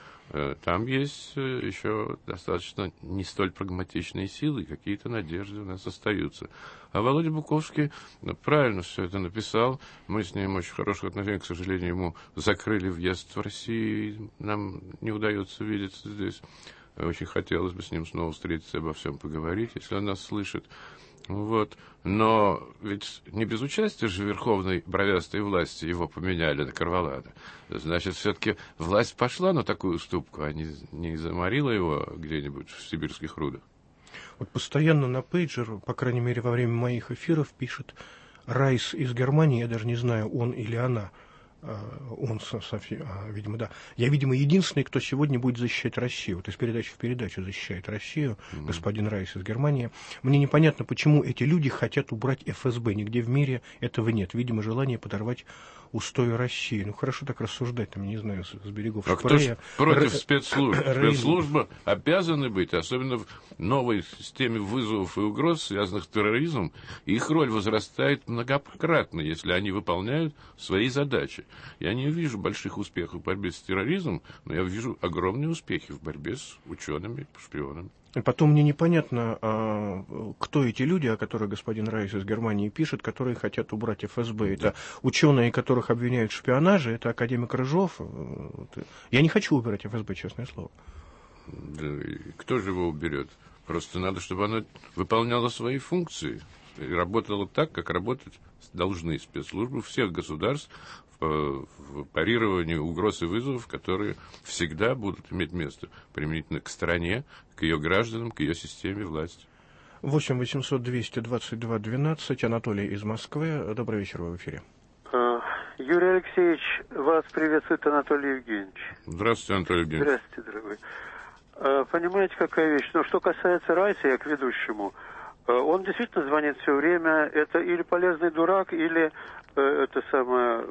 Там есть еще достаточно не столь прагматичные силы, какие-то надежды у нас остаются. А Володя Буковский правильно все это написал. Мы с ним очень хороших отношений, к сожалению, ему закрыли въезд в Россию, нам не удается видеться здесь. Очень хотелось бы с ним снова встретиться и обо всем поговорить, если он нас слышит. Вот. Но ведь не без участия же верховной бровястой власти его поменяли на Карвалада. Значит, все-таки власть пошла на такую уступку, а не, не заморила его где-нибудь в сибирских рудах. Вот постоянно на пейджер, по крайней мере, во время моих эфиров, пишет Райс из Германии, я даже не знаю, он или она. Он, видимо, да. Я, видимо, единственный, кто сегодня будет защищать Россию. Вот из передачи в передачу защищает Россию, mm-hmm. господин Райс из Германии. Мне непонятно, почему эти люди хотят убрать эф эс бэ. Нигде в мире этого нет. Видимо, желание подорвать устои России. Ну, хорошо так рассуждать, там, не знаю, с, с берегов а Шпрея. Кто ж против спецслужб? Спецслужбы обязаны быть, особенно в новой системе вызовов и угроз, связанных с терроризмом. Их роль возрастает многократно, если они выполняют свои задачи. Я не вижу больших успехов в борьбе с терроризмом, но я вижу огромные успехи в борьбе с учеными, шпионами. И потом мне непонятно, а, кто эти люди, о которых господин Райс из Германии пишет, которые хотят убрать эф эс бэ. Это ученые, которых обвиняют в шпионаже, это академик Рыжов. Я не хочу убирать эф эс бэ, честное слово. Да, кто же его уберет? Просто надо, чтобы оно выполняло свои функции и работало так, как работать должны спецслужбы всех государств в парировании угроз и вызовов, которые всегда будут иметь место применительно к стране, к ее гражданам, к ее системе власти. восемь восемьсот двести двадцать два двенадцать. Анатолий из Москвы. Добрый вечер, вы в эфире. Юрий Алексеевич, вас приветствует Анатолий Евгеньевич. Здравствуйте, Анатолий Евгеньевич. Здравствуйте, дорогой. Понимаете, какая вещь? Ну, что касается Райса, я к ведущему. Он действительно звонит все время. Это или полезный дурак, или это самое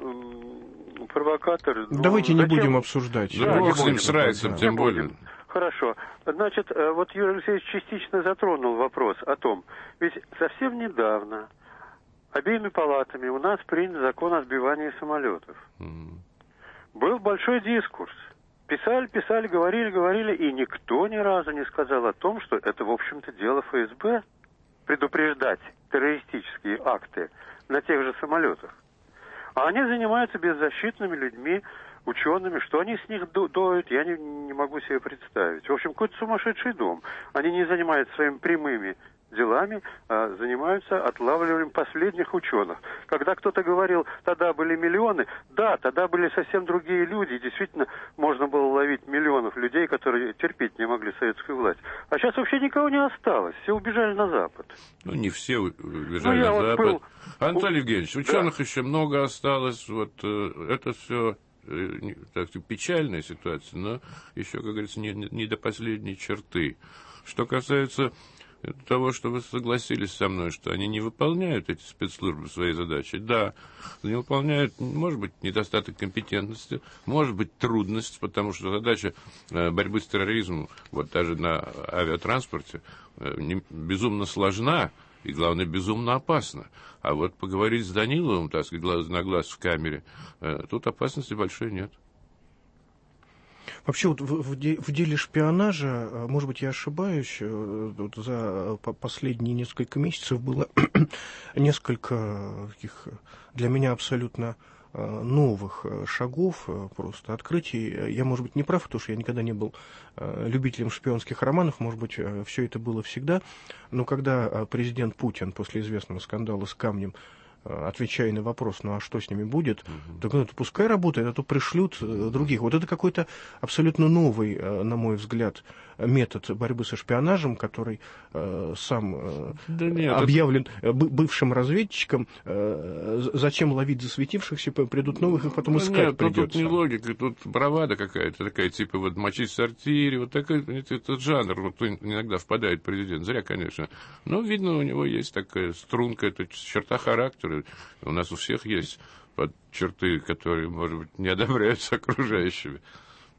провокатор. Давайте ну, не будем обсуждать. Да, да, с ним с Райсом, да. Тем более. Хорошо. Значит, вот Юрий Алексеевич частично затронул вопрос о том, ведь совсем недавно обеими палатами у нас принят закон о сбивании самолетов. Mm. Был большой дискурс. Писали, писали, говорили, говорили, и никто ни разу не сказал о том, что это, в общем-то, дело эф эс бэ предупреждать террористические акты на тех же самолетах. А они занимаются беззащитными людьми, учеными. Что они с них до- доют, я не, не могу себе представить. В общем, какой-то сумасшедший дом. Они не занимаются своими прямыми делами, а занимаются отлавливанием последних ученых. Когда кто-то говорил, тогда были миллионы, да, тогда были совсем другие люди, и действительно можно было ловить миллионов людей, которые терпеть не могли советскую власть. А сейчас вообще никого не осталось, все убежали на Запад. Ну, не все убежали ну, на вот Запад. Был... Анатолий Евгеньевич, ученых да. еще много осталось, вот это все так, печальная ситуация, но еще, как говорится, не, не до последней черты. Что касается того, что вы согласились со мной, что они не выполняют эти спецслужбы свои задачи. Да, не выполняют, может быть, недостаток компетентности, может быть, трудность, потому что задача борьбы с терроризмом, вот даже на авиатранспорте, безумно сложна и, главное, безумно опасна. А вот поговорить с Даниловым, так сказать, глаз на глаз в камере, тут опасности большой нет. Вообще, вот в, в, в деле шпионажа, может быть, я ошибаюсь, вот за последние несколько месяцев было несколько таких для меня абсолютно новых шагов, просто открытий. Я, может быть, не прав, потому что я никогда не был любителем шпионских романов, может быть, все это было всегда, но когда президент Путин после известного скандала с камнем, отвечая на вопрос, ну а что с ними будет, uh-huh. так ну, пускай работает, а то пришлют других. Вот это какой-то абсолютно новый, на мой взгляд, метод борьбы со шпионажем, который э, сам э, да нет, объявлен это... бывшим разведчиком. Э, зачем ловить засветившихся, придут новых, их потом искать нет, придется. Тут не логика, тут бравада какая-то, такая, типа, вот мочить в сортире, вот такой, этот жанр, вот иногда впадает президент, зря, конечно. Но, видно, у него есть такая струнка, это черта характера. У нас у всех есть под черты, которые, может быть, не одобряются окружающими.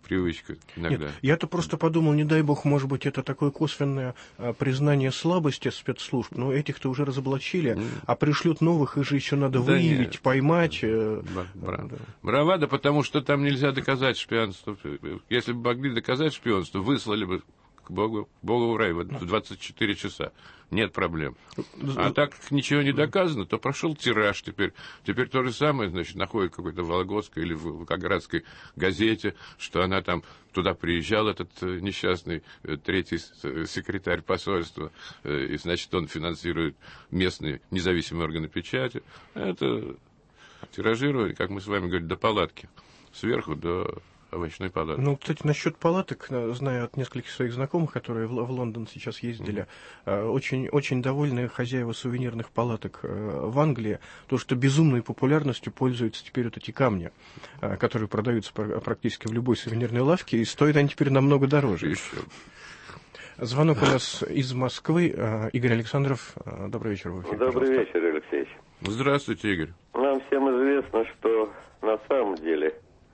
привычка иногда. Нет, я-то просто подумал, не дай бог, может быть, это такое косвенное а, признание слабости спецслужб, но этих-то уже разоблачили, mm. а пришлют новых, их же еще надо да выявить, нет. поймать. Э, Бра- да. Бравада, потому что там нельзя доказать шпионство. Если бы могли доказать шпионство, выслали бы к Богу, Богу в рай в двадцать четыре часа. Нет проблем. А так ничего не доказано, то прошел тираж теперь. Теперь то же самое, значит, находит какой-то в Вологодской или в Волгоградской газете, что она там туда приезжал, этот несчастный третий секретарь посольства, и, значит, он финансирует местные независимые органы печати. Это тиражирование, как мы с вами говорим, до палатки. Сверху до овощной палатки. Ну, кстати, насчет палаток, знаю от нескольких своих знакомых, которые в, в Лондон сейчас ездили, mm-hmm. очень, очень довольны хозяева сувенирных палаток в Англии, потому что безумной популярностью пользуются теперь вот эти камни, которые продаются практически в любой сувенирной лавке, и стоят они теперь намного дороже. Еще. Звонок у нас из Москвы. Игорь Александров, добрый вечер. В эфире, добрый пожалуйста. вечер, Алексей. Здравствуйте, Игорь. Нам всем известно, что на самом деле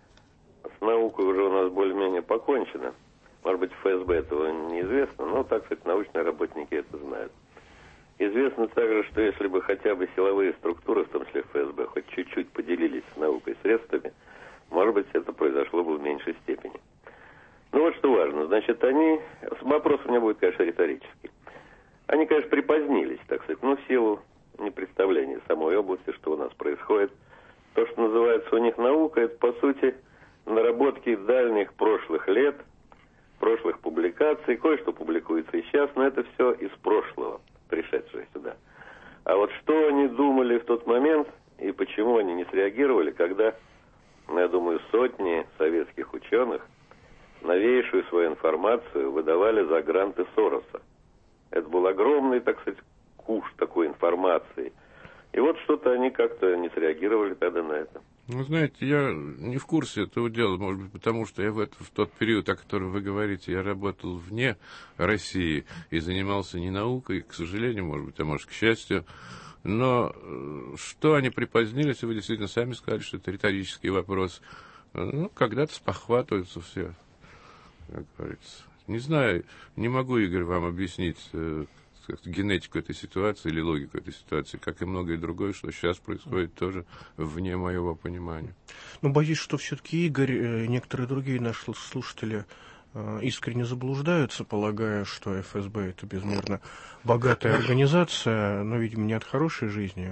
с наукой уже у нас более-менее покончено. Может быть, в ФСБ этого неизвестно, но, так сказать, научные работники это знают. Известно также, что если бы хотя бы силовые структуры, в том числе ФСБ, хоть чуть-чуть поделились с наукой средствами, может быть, это произошло бы в меньшей степени. Ну вот что важно. Значит, они... Вопрос у меня будет, конечно, риторический. Они, конечно, припозднились, так сказать, но в силу непредставления самой области, что у нас происходит. То, что называется у них наука, это, по сути, наработки дальних прошлых лет, прошлых публикаций, кое-что публикуется и сейчас, но это все из прошлого, пришедшее сюда. А вот что они думали в тот момент и почему они не среагировали, когда, я думаю, сотни советских ученых новейшую свою информацию выдавали за гранты Сороса. Это был огромный, так сказать, куш такой информации. И вот что-то они как-то не среагировали тогда на это. Ну, знаете, я не в курсе этого дела, может быть, потому что я в, это, в тот период, о котором вы говорите, я работал вне России и занимался не наукой, к сожалению, может быть, а может, к счастью. Но что они припозднились, вы действительно сами сказали, что это риторический вопрос. Ну, когда-то спохватываются все, как говорится. Не знаю, не могу, Игорь, вам объяснить генетику этой ситуации или логику этой ситуации, как и многое другое, что сейчас происходит тоже вне моего понимания. Ну, боюсь, что все-таки Игорь и некоторые другие наши слушатели искренне заблуждаются, полагая, что ФСБ это безмерно богатая организация, но, видимо, не от хорошей жизни.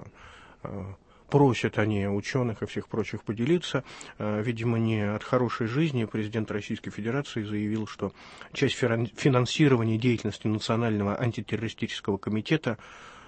Вот, просят они ученых и всех прочих поделиться. Видимо, не от хорошей жизни. Президент Российской Федерации заявил, что часть финансирования деятельности Национального антитеррористического комитета,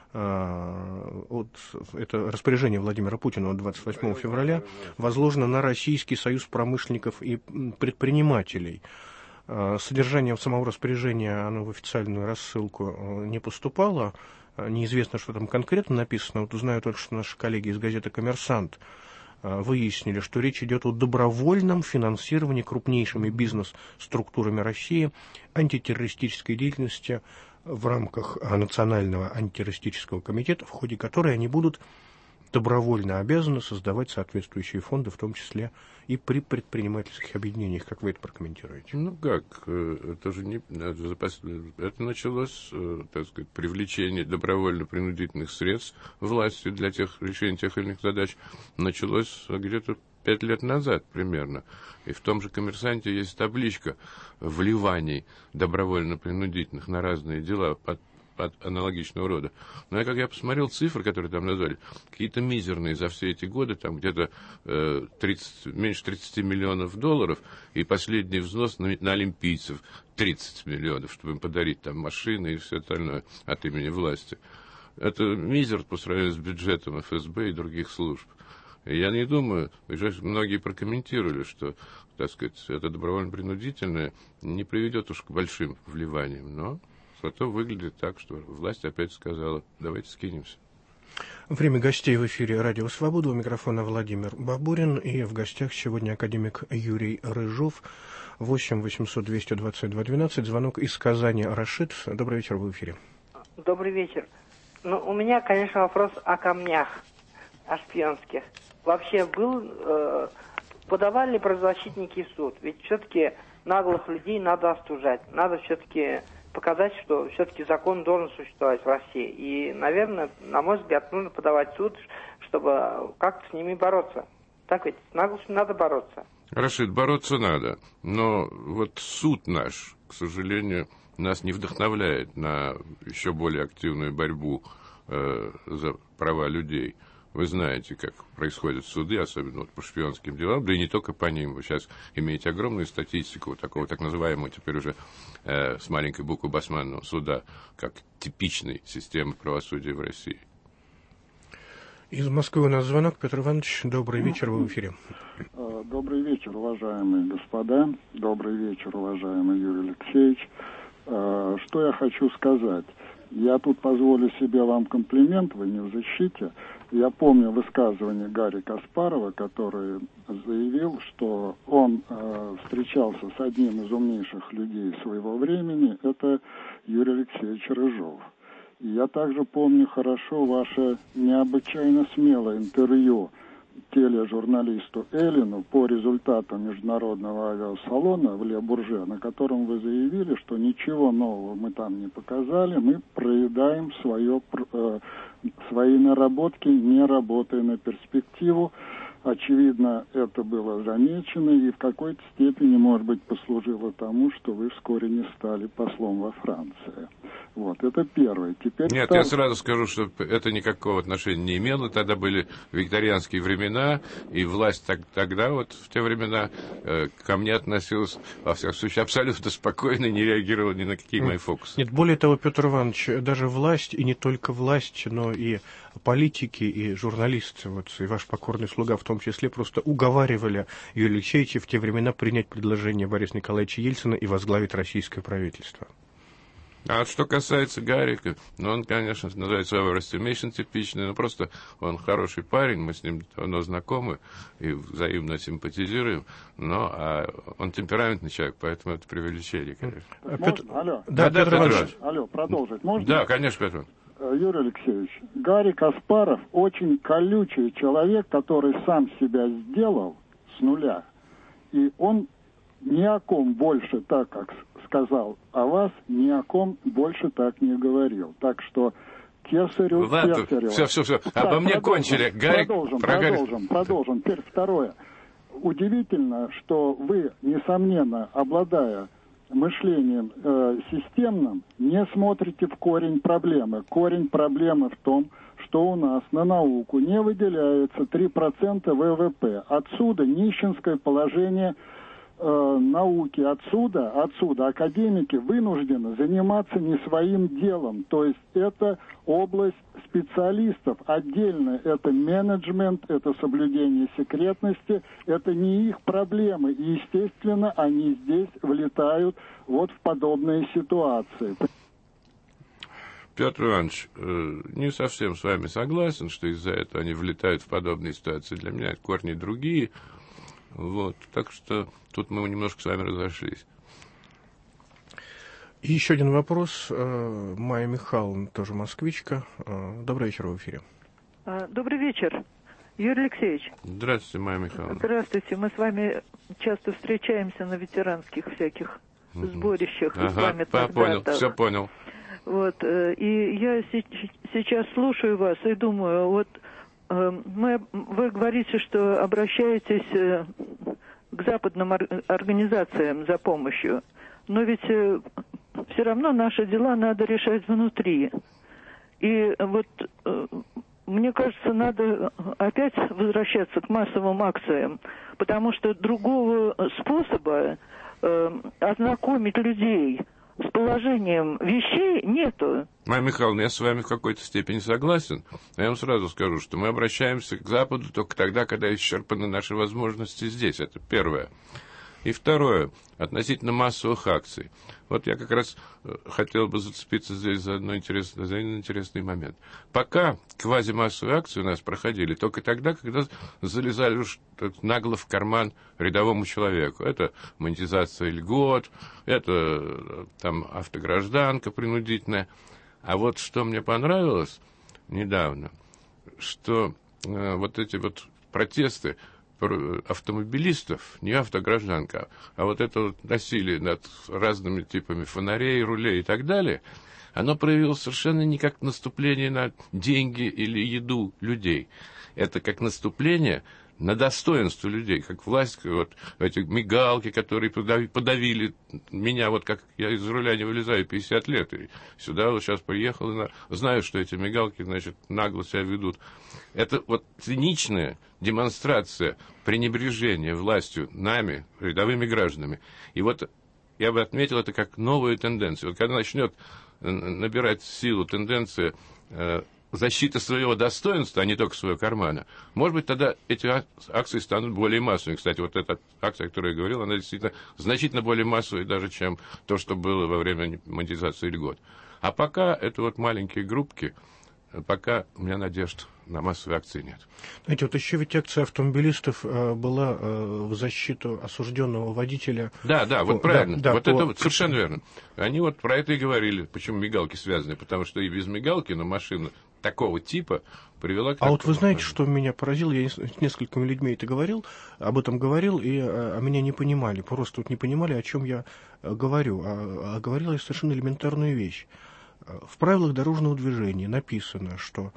от, это распоряжение Владимира Путина от двадцать восьмого февраля, возложено на Российский союз промышленников и предпринимателей. Содержание самого распоряжения, оно в официальную рассылку не поступало. Неизвестно, что там конкретно написано. Вот знаю только, что наши коллеги из газеты «Коммерсант» выяснили, что речь идет о добровольном финансировании крупнейшими бизнес-структурами России антитеррористической деятельности в рамках Национального антитеррористического комитета, в ходе которой они будут добровольно обязаны создавать соответствующие фонды, в том числе и при предпринимательских объединениях. Как вы это прокомментируете? Ну как, это же не... Это началось, так сказать, привлечение добровольно-принудительных средств властью для тех, решения тех или иных задач началось где-то пять лет назад примерно. И в том же «Коммерсанте» есть табличка вливаний добровольно-принудительных на разные дела под от аналогичного рода. Но я, как я посмотрел цифры, которые там назвали, какие-то мизерные за все эти годы, там где-то э, тридцать, меньше тридцати миллионов долларов, и последний взнос на, на олимпийцев тридцать миллионов, чтобы им подарить там машины и все остальное от имени власти. Это мизер по сравнению с бюджетом ФСБ и других служб. И я не думаю, уже многие прокомментировали, что, так сказать, это добровольно-принудительное не приведет уж к большим вливаниям, но зато выглядит так, что власть опять сказала, давайте скинемся. Время гостей в эфире «Радио Свобода». У микрофона Владимир Бабурин. И в гостях сегодня академик Юрий Рыжов. восемь восемьсот двести двадцать два двенадцать. Звонок из Казани. Рашид. Добрый вечер, в эфире. Добрый вечер. Ну, у меня, конечно, вопрос о камнях, о шпионских. Вообще был э, подавали ли правозащитники в суд? Ведь все-таки наглых людей надо остужать. Надо все-таки показать, что все-таки закон должен существовать в России. И, наверное, на мой взгляд, нужно подавать в суд, чтобы как-то с ними бороться. Так ведь с наглостью надо бороться. Рашид, бороться надо. Но вот суд наш, к сожалению, нас не вдохновляет на еще более активную борьбу э, за права людей. Вы знаете, как происходят суды, особенно вот по шпионским делам, да и не только по ним. Вы сейчас имеете огромную статистику такого так называемого теперь уже э, с маленькой буквы басманного суда, как типичной системы правосудия в России. Из Москвы у нас звонок. Петр Иванович, добрый вечер, вы в эфире. Добрый вечер, уважаемые господа. Добрый вечер, уважаемый Юрий Алексеевич. Что я хочу сказать? Я тут позволю себе вам комплимент, вы не в защите. Я помню высказывание Гарри Каспарова, который заявил, что он э, встречался с одним из умнейших людей своего времени, это Юрий Алексеевич Рыжов. И я также помню хорошо ваше необычайно смелое интервью тележурналисту Эллину по результатам международного авиасалона в Ле-Бурже, на котором вы заявили, что ничего нового мы там не показали, мы проедаем свое, э, свои наработки, не работая на перспективу. Очевидно, это было замечено и в какой-то степени, может быть, послужило тому, что вы вскоре не стали послом во Франции. Вот, это первое. Теперь Нет, стал... я сразу скажу, что это никакого отношения не имело. Тогда были викторианские времена, и власть так, тогда, вот в те времена, э, ко мне относилась, во всяком случае, абсолютно спокойно, не реагировала ни на какие мои фокусы. Нет, более того, Петр Иванович, даже власть, и не только власть, но и политики, и журналисты, вот, и ваш покорный слуга в том числе, просто уговаривали Юрия Алексеевича в те времена принять предложение Бориса Николаевича Ельцина и возглавить российское правительство. А что касается Гарика, ну, он, конечно, называется overestimation типичный, но просто он хороший парень, мы с ним давно знакомы и взаимно симпатизируем, но а он темпераментный человек, поэтому это преувеличение, конечно. Можно? Алло. Да, да, Петр Иванович. Алло, продолжить можно? Да, конечно, Петр Иванович. Юрий Алексеевич, Гарри Каспаров очень колючий человек, который сам себя сделал с нуля, и он ни о ком больше, так как сказал о вас, ни о ком больше так не говорил. Так что кесарю, Ладно, кесарева. все, все, все. Так, Обо мне кончили. Гарри... Продолжим, Про продолжим, Гарри... продолжим. Теперь второе. Удивительно, что вы, несомненно, обладая мышлением э, системным, не смотрите в корень проблемы. Корень проблемы в том, что у нас на науку не выделяется три процента вэ вэ пэ. Отсюда нищенское положение э, науки. Отсюда, отсюда академики вынуждены заниматься не своим делом. То есть это область специалистов. Отдельно это менеджмент, это соблюдение секретности. Это не их проблемы. И, естественно, они здесь влетают вот в подобные ситуации. Петр Иванович, не совсем с вами согласен, что из-за этого они влетают в подобные ситуации. Для меня корни другие. Вот. Так что тут мы немножко с вами разошлись. И еще один вопрос. Майя Михайловна, тоже москвичка. Добрый вечер, в эфире. Добрый вечер, Юрий Алексеевич. Здравствуйте, Майя Михайловна. Здравствуйте. Мы с вами часто встречаемся на ветеранских всяких сборищах. Ага, с вами понял, все понял. Вот, и я сейчас слушаю вас и думаю, вот мы, вы говорите, что обращаетесь к западным организациям за помощью, но ведь все равно наши дела надо решать внутри. И вот мне кажется, надо опять возвращаться к массовым акциям, потому что другого способа ознакомить людей с положением вещей нету. Майя Михайловна, я с вами в какой-то степени согласен. Я вам сразу скажу, что мы обращаемся к Западу только тогда, когда исчерпаны наши возможности здесь. Это первое. И второе, относительно массовых акций. Вот я как раз хотел бы зацепиться здесь за, одно интересное, за один интересный момент. Пока квазимассовые акции у нас проходили только тогда, когда залезали уж нагло в карман рядовому человеку. Это монетизация льгот, это там автогражданка принудительная. А вот что мне понравилось недавно, что э, вот эти вот протесты автомобилистов, не автогражданка, а вот это вот насилие над разными типами фонарей, рулей и так далее, оно проявилось совершенно не как наступление на деньги или еду людей. Это как наступление на достоинство людей, как власть, вот эти мигалки, которые подавили меня, вот как я из руля не вылезаю пятьдесят лет, и сюда вот сейчас приехал, знаю, что эти мигалки, значит, нагло себя ведут. Это вот циничная демонстрация пренебрежения властью нами, рядовыми гражданами. И вот я бы отметил это как новую тенденцию. Вот когда начнет набирать силу тенденция защита своего достоинства, а не только своего кармана, может быть, тогда эти акции станут более массовыми. Кстати, вот эта акция, о которой я говорил, она действительно значительно более массовая даже, чем то, что было во время монетизации льгот. А пока это вот маленькие группки, пока у меня надежд на массовые акции нет. Знаете, вот еще ведь акция автомобилистов э, была э, в защиту осужденного водителя. Да, да, вот по, правильно. Да, да, вот по... это вот совершенно верно. Они вот про это и говорили, почему мигалки связаны. Потому что и без мигалки, но машина такого типа привела к... А вот вы знаете, что меня поразило? Я с несколькими людьми это говорил, об этом говорил, и а, а меня не понимали. Просто вот не понимали, о чем я а, говорю. А, а говорил я совершенно элементарную вещь. В правилах дорожного движения написано, что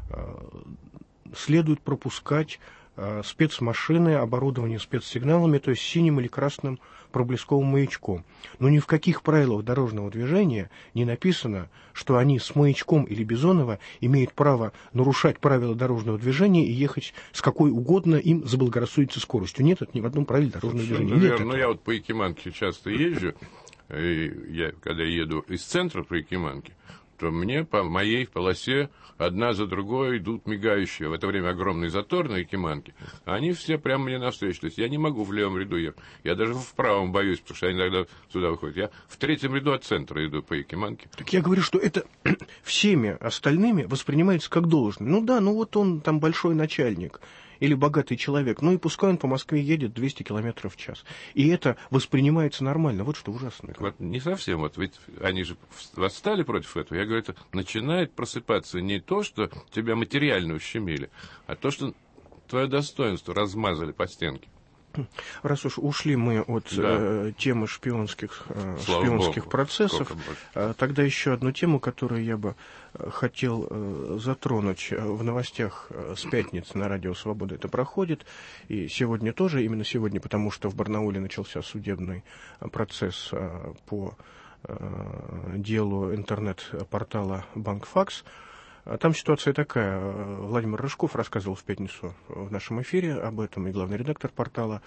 следует пропускать спецмашины, оборудование спецсигналами, то есть синим или красным проблесковым маячком. Но ни в каких правилах дорожного движения не написано, что они с маячком или Бизонова имеют право нарушать правила дорожного движения и ехать с какой угодно им заблагорассудится скоростью. Нет, это ни в одном правиле дорожного движения. Нет, ну, я вот по Якиманке часто езжу, и я, когда еду из центра по Якиманке, то мне по моей полосе одна за другой идут мигающие. В это время огромный затор на Якиманке. Они все прямо мне навстречу. То есть я не могу в левом ряду ехать. Я даже в правом боюсь, потому что они иногда сюда выходят. Я в третьем ряду от центра иду по Якиманке. Так я говорю, что это всеми остальными воспринимается как должное. Ну да, ну вот он там большой начальник или богатый человек, ну и пускай он по Москве едет двести километров в час. И это воспринимается нормально. Вот что ужасно. Вот не совсем. Вот ведь они же восстали против этого. Я говорю, это начинает просыпаться не то, что тебя материально ущемили, а то, что твое достоинство размазали по стенке. Раз уж ушли мы от да. э, темы шпионских, э, шпионских Богу. процессов, э, тогда еще одну тему, которую я бы э, хотел э, затронуть в новостях э, с пятницы на Радио Свобода. Это проходит, и сегодня тоже, именно сегодня, потому что в Барнауле начался судебный процесс э, по э, делу интернет-портала «Банкфакс». Там ситуация такая. Владимир Рыжков рассказывал в пятницу в нашем эфире об этом, и главный редактор портала.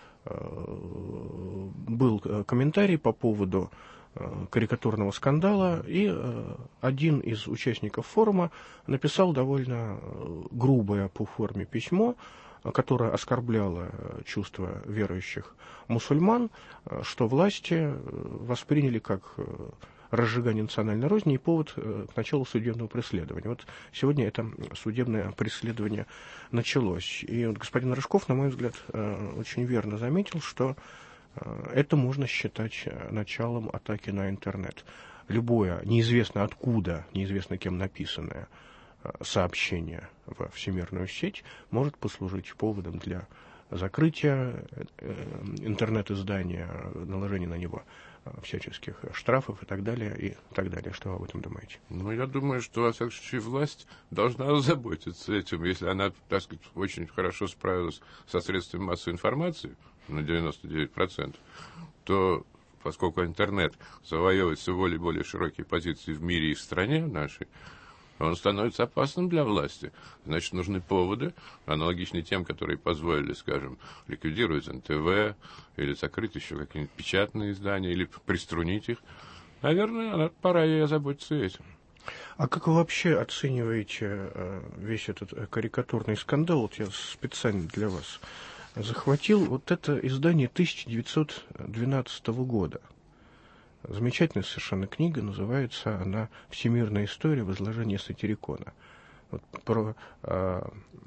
Был комментарий по поводу карикатурного скандала, и один из участников форума написал довольно грубое по форме письмо, которое оскорбляло чувства верующих мусульман, что власти восприняли как разжигание национальной розни и повод к началу судебного преследования. Вот сегодня это судебное преследование началось. И вот господин Рыжков, на мой взгляд, очень верно заметил, что это можно считать началом атаки на интернет. Любое, неизвестно откуда, неизвестно кем написанное сообщение во всемирную сеть может послужить поводом для закрытия интернет-издания, наложения на него всяческих штрафов и так далее, и так далее. Что вы об этом думаете? Ну, я думаю, что, во всяком случае, власть должна озаботиться этим. Если она, так сказать, очень хорошо справилась со средствами массовой информации, на девяносто девять процентов, то, поскольку интернет завоевывает все более и более широкие позиции в мире и в стране нашей, он становится опасным для власти. Значит, нужны поводы, аналогичные тем, которые позволили, скажем, ликвидировать эн тэ вэ, или закрыть еще какие-нибудь печатные издания, или приструнить их. Наверное, пора ей озаботиться этим. А как вы вообще оцениваете весь этот карикатурный скандал? Вот я специально для вас захватил вот это издание тысяча девятьсот двенадцатого года. Замечательная совершенно книга, называется она «Всемирная история возложения сатирикона». Вот про э,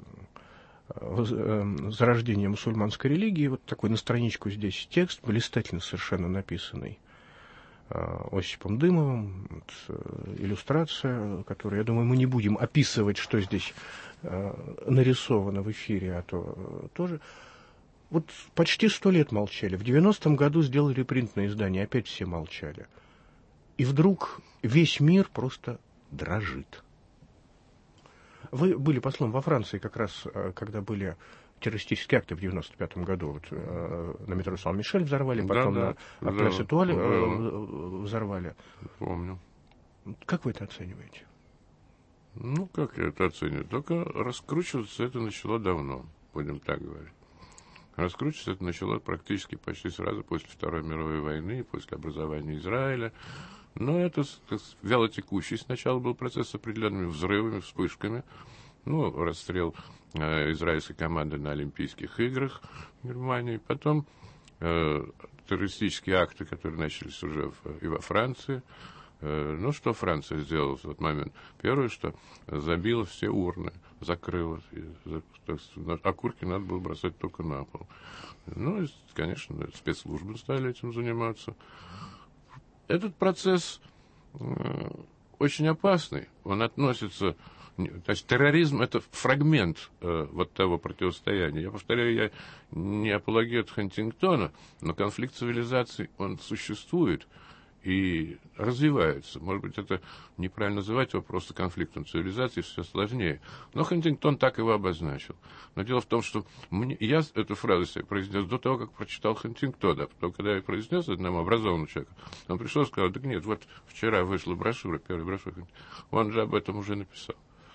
э, зарождение мусульманской религии. Вот такой на страничку здесь текст, блистательно совершенно написанный э, Осипом Дымовым. Вот, э, иллюстрация, которую, я думаю, мы не будем описывать, что здесь э, нарисовано в эфире, а то э, тоже... Вот почти сто лет молчали. В девяностом году сделали репринтное издание, опять все молчали. И вдруг весь мир просто дрожит. Вы были послом во Франции как раз, когда были террористические акты в девяносто пятом году. Вот, э, на метро Сан-Мишель взорвали, потом да, да, на Пляс Этуаль э, взорвали. Помню. Как вы это оцениваете? Ну, как я это оцениваю? Только раскручиваться это начало давно, будем так говорить. Раскручиваться это начало практически почти сразу после Второй мировой войны, после образования Израиля. Но это вялотекущий сначала был процесс с определенными взрывами, вспышками. Ну, расстрел э, израильской команды на Олимпийских играх в Германии. Потом э, террористические акты, которые начались уже в, и во Франции. Э, ну, что Франция сделала в тот момент? Первое, что забила все урны, закрыла. И, окурки надо было бросать только на пол. Ну, и, конечно, спецслужбы стали этим заниматься. Этот процесс э, очень опасный. Он относится... То есть терроризм – это фрагмент э, вот того противостояния. Я повторяю, я не апологет Хантингтона, но конфликт цивилизаций, он существует и развивается. Может быть, это неправильно называть его просто конфликтом цивилизаций, все сложнее. Но Хантингтон так его обозначил. Но дело в том, что мне, я эту фразу себе произнес до того, как прочитал Хантингтона. Потом, когда я произнес одному образованному человеку, он пришел и сказал: так нет, вот вчера вышла брошюра, первая брошюра, он же об этом уже написал.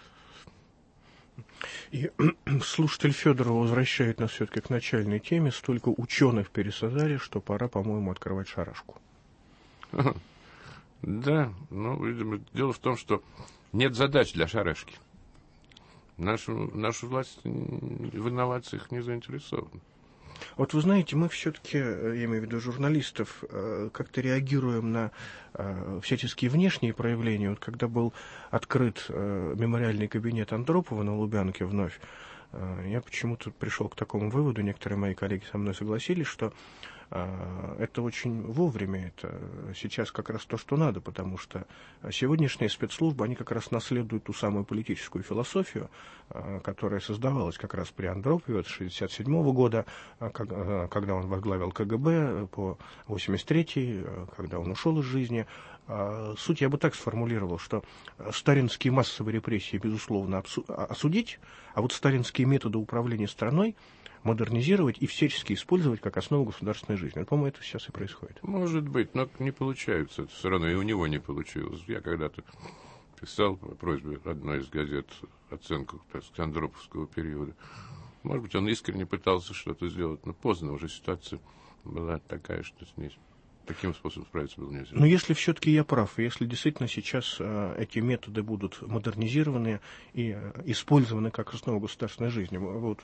И слушатель Федорова возвращает нас все-таки к начальной теме. Столько ученых пересадали, что пора, по-моему, открывать шарашку. Да, ну, видимо, дело в том, что нет задач для шарашки. Нашу, нашу власть в инновациях не заинтересована. Вот вы знаете, мы все-таки, я имею в виду журналистов, как-то реагируем на всяческие внешние проявления. Вот когда был открыт мемориальный кабинет Андропова на Лубянке вновь, я почему-то пришел к такому выводу, некоторые мои коллеги со мной согласились, что это очень вовремя, это сейчас как раз то, что надо, потому что сегодняшние спецслужбы, они как раз наследуют ту самую политическую философию, которая создавалась как раз при Андропове с шестьдесят седьмого года, когда он возглавил КГБ, по восемьдесят третий, когда он ушел из жизни. Суть я бы так сформулировал, что сталинские массовые репрессии, безусловно, осудить, а вот сталинские методы управления страной модернизировать и всячески использовать как основу государственной жизни. Вот, по-моему, это сейчас и происходит. Может быть, но не получается. Это все равно и у него не получилось. Я когда-то писал по просьбе одной из газет оценку, так сказать, андроповского периода. Может быть, он искренне пытался что-то сделать, но поздно уже ситуация была такая, что с ней таким способом справиться было нельзя. Но если все-таки я прав, если действительно сейчас э, эти методы будут модернизированы и э, использованы как основа государственной жизни, вы вот,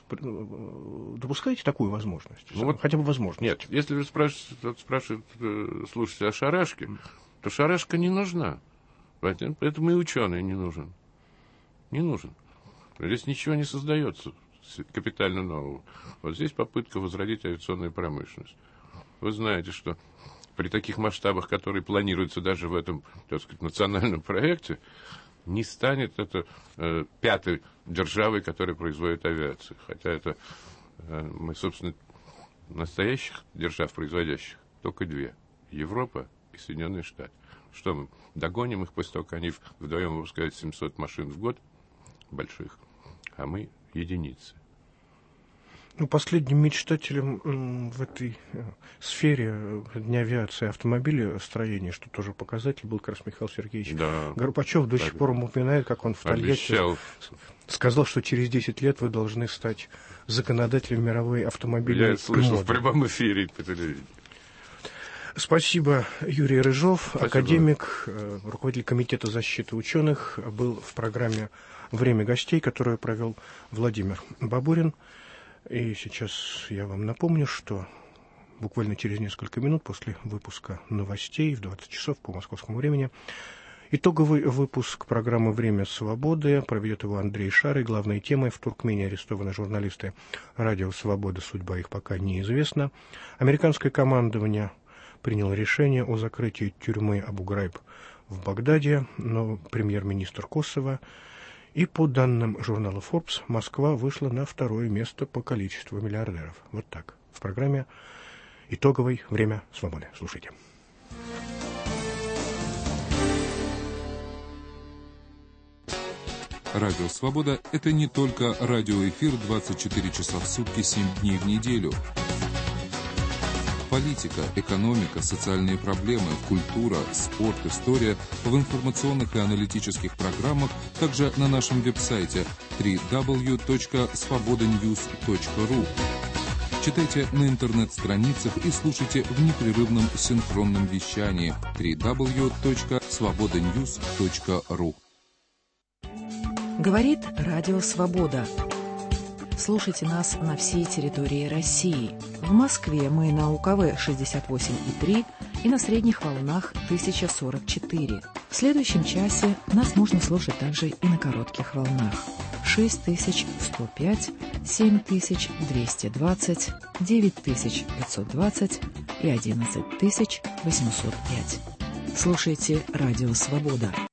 э, допускаете такую возможность? Ну, вот, хотя бы возможность? Нет, если вы спрашиваете, спрашиваете э, слушайте о шарашке, то шарашка не нужна. Поэтому и ученый не нужен. Не нужен. Здесь ничего не создается капитально нового. Вот здесь попытка возродить авиационную промышленность. Вы знаете, что при таких масштабах, которые планируются даже в этом, так сказать, национальном проекте, не станет это э, пятой державой, которая производит авиацию. Хотя это э, мы, собственно, настоящих держав, производящих, только две. Европа и Соединенные Штаты. Что мы догоним их после того, как они вдвоем выпускают семьсот машин в год больших, а мы единицы. Ну, последним мечтателем в этой сфере Дня авиации и автомобилестроения, что тоже показатель, был как раз Михаил Сергеевич да, Горбачев. До сих пор упоминает, как он в Тольятти сказал, что через десять лет вы должны стать законодателем мировой автомобильной моды. Я слышал в прямом эфире по телевидению. Спасибо, Юрий Рыжов, Спасибо. Академик, руководитель Комитета защиты ученых, был в программе «Время гостей», которую провел Владимир Бабурин. И сейчас я вам напомню, что буквально через несколько минут после выпуска новостей в двадцать часов по московскому времени итоговый выпуск программы «Время свободы». Проведет его Андрей Шарый. Главной темой: в Туркмении арестованы журналисты радио «Свобода». Судьба их пока неизвестна. Американское командование приняло решение о закрытии тюрьмы Абу-Грайб в Багдаде, но премьер-министр Косово. И по данным журнала Forbes, Москва вышла на второе место по количеству миллиардеров. Вот так. в программе «Итоговое время свободы». Слушайте. Радио «Свобода» — это не только радиоэфир двадцать четыре часа в сутки, семь дней в неделю. Политика, экономика, социальные проблемы, культура, спорт, история в информационных и аналитических программах, также на нашем веб-сайте дабл ю дабл ю дабл ю точка свобода ньюс точка ру. Читайте на интернет-страницах и слушайте в непрерывном синхронном вещании дабл ю дабл ю дабл ю точка свобода ньюс точка ру. Говорит Радио Свобода. Слушайте нас на всей территории России. В Москве мы на УКВ шестьдесят восемь и три и на средних волнах тысяча сорок четыре. В следующем часе нас можно слушать также и на коротких волнах. шесть тысяч сто пять, семь тысяч двести двадцать, девять тысяч пятьсот двадцать и одиннадцать тысяч восемьсот пять. Слушайте Радио Свобода.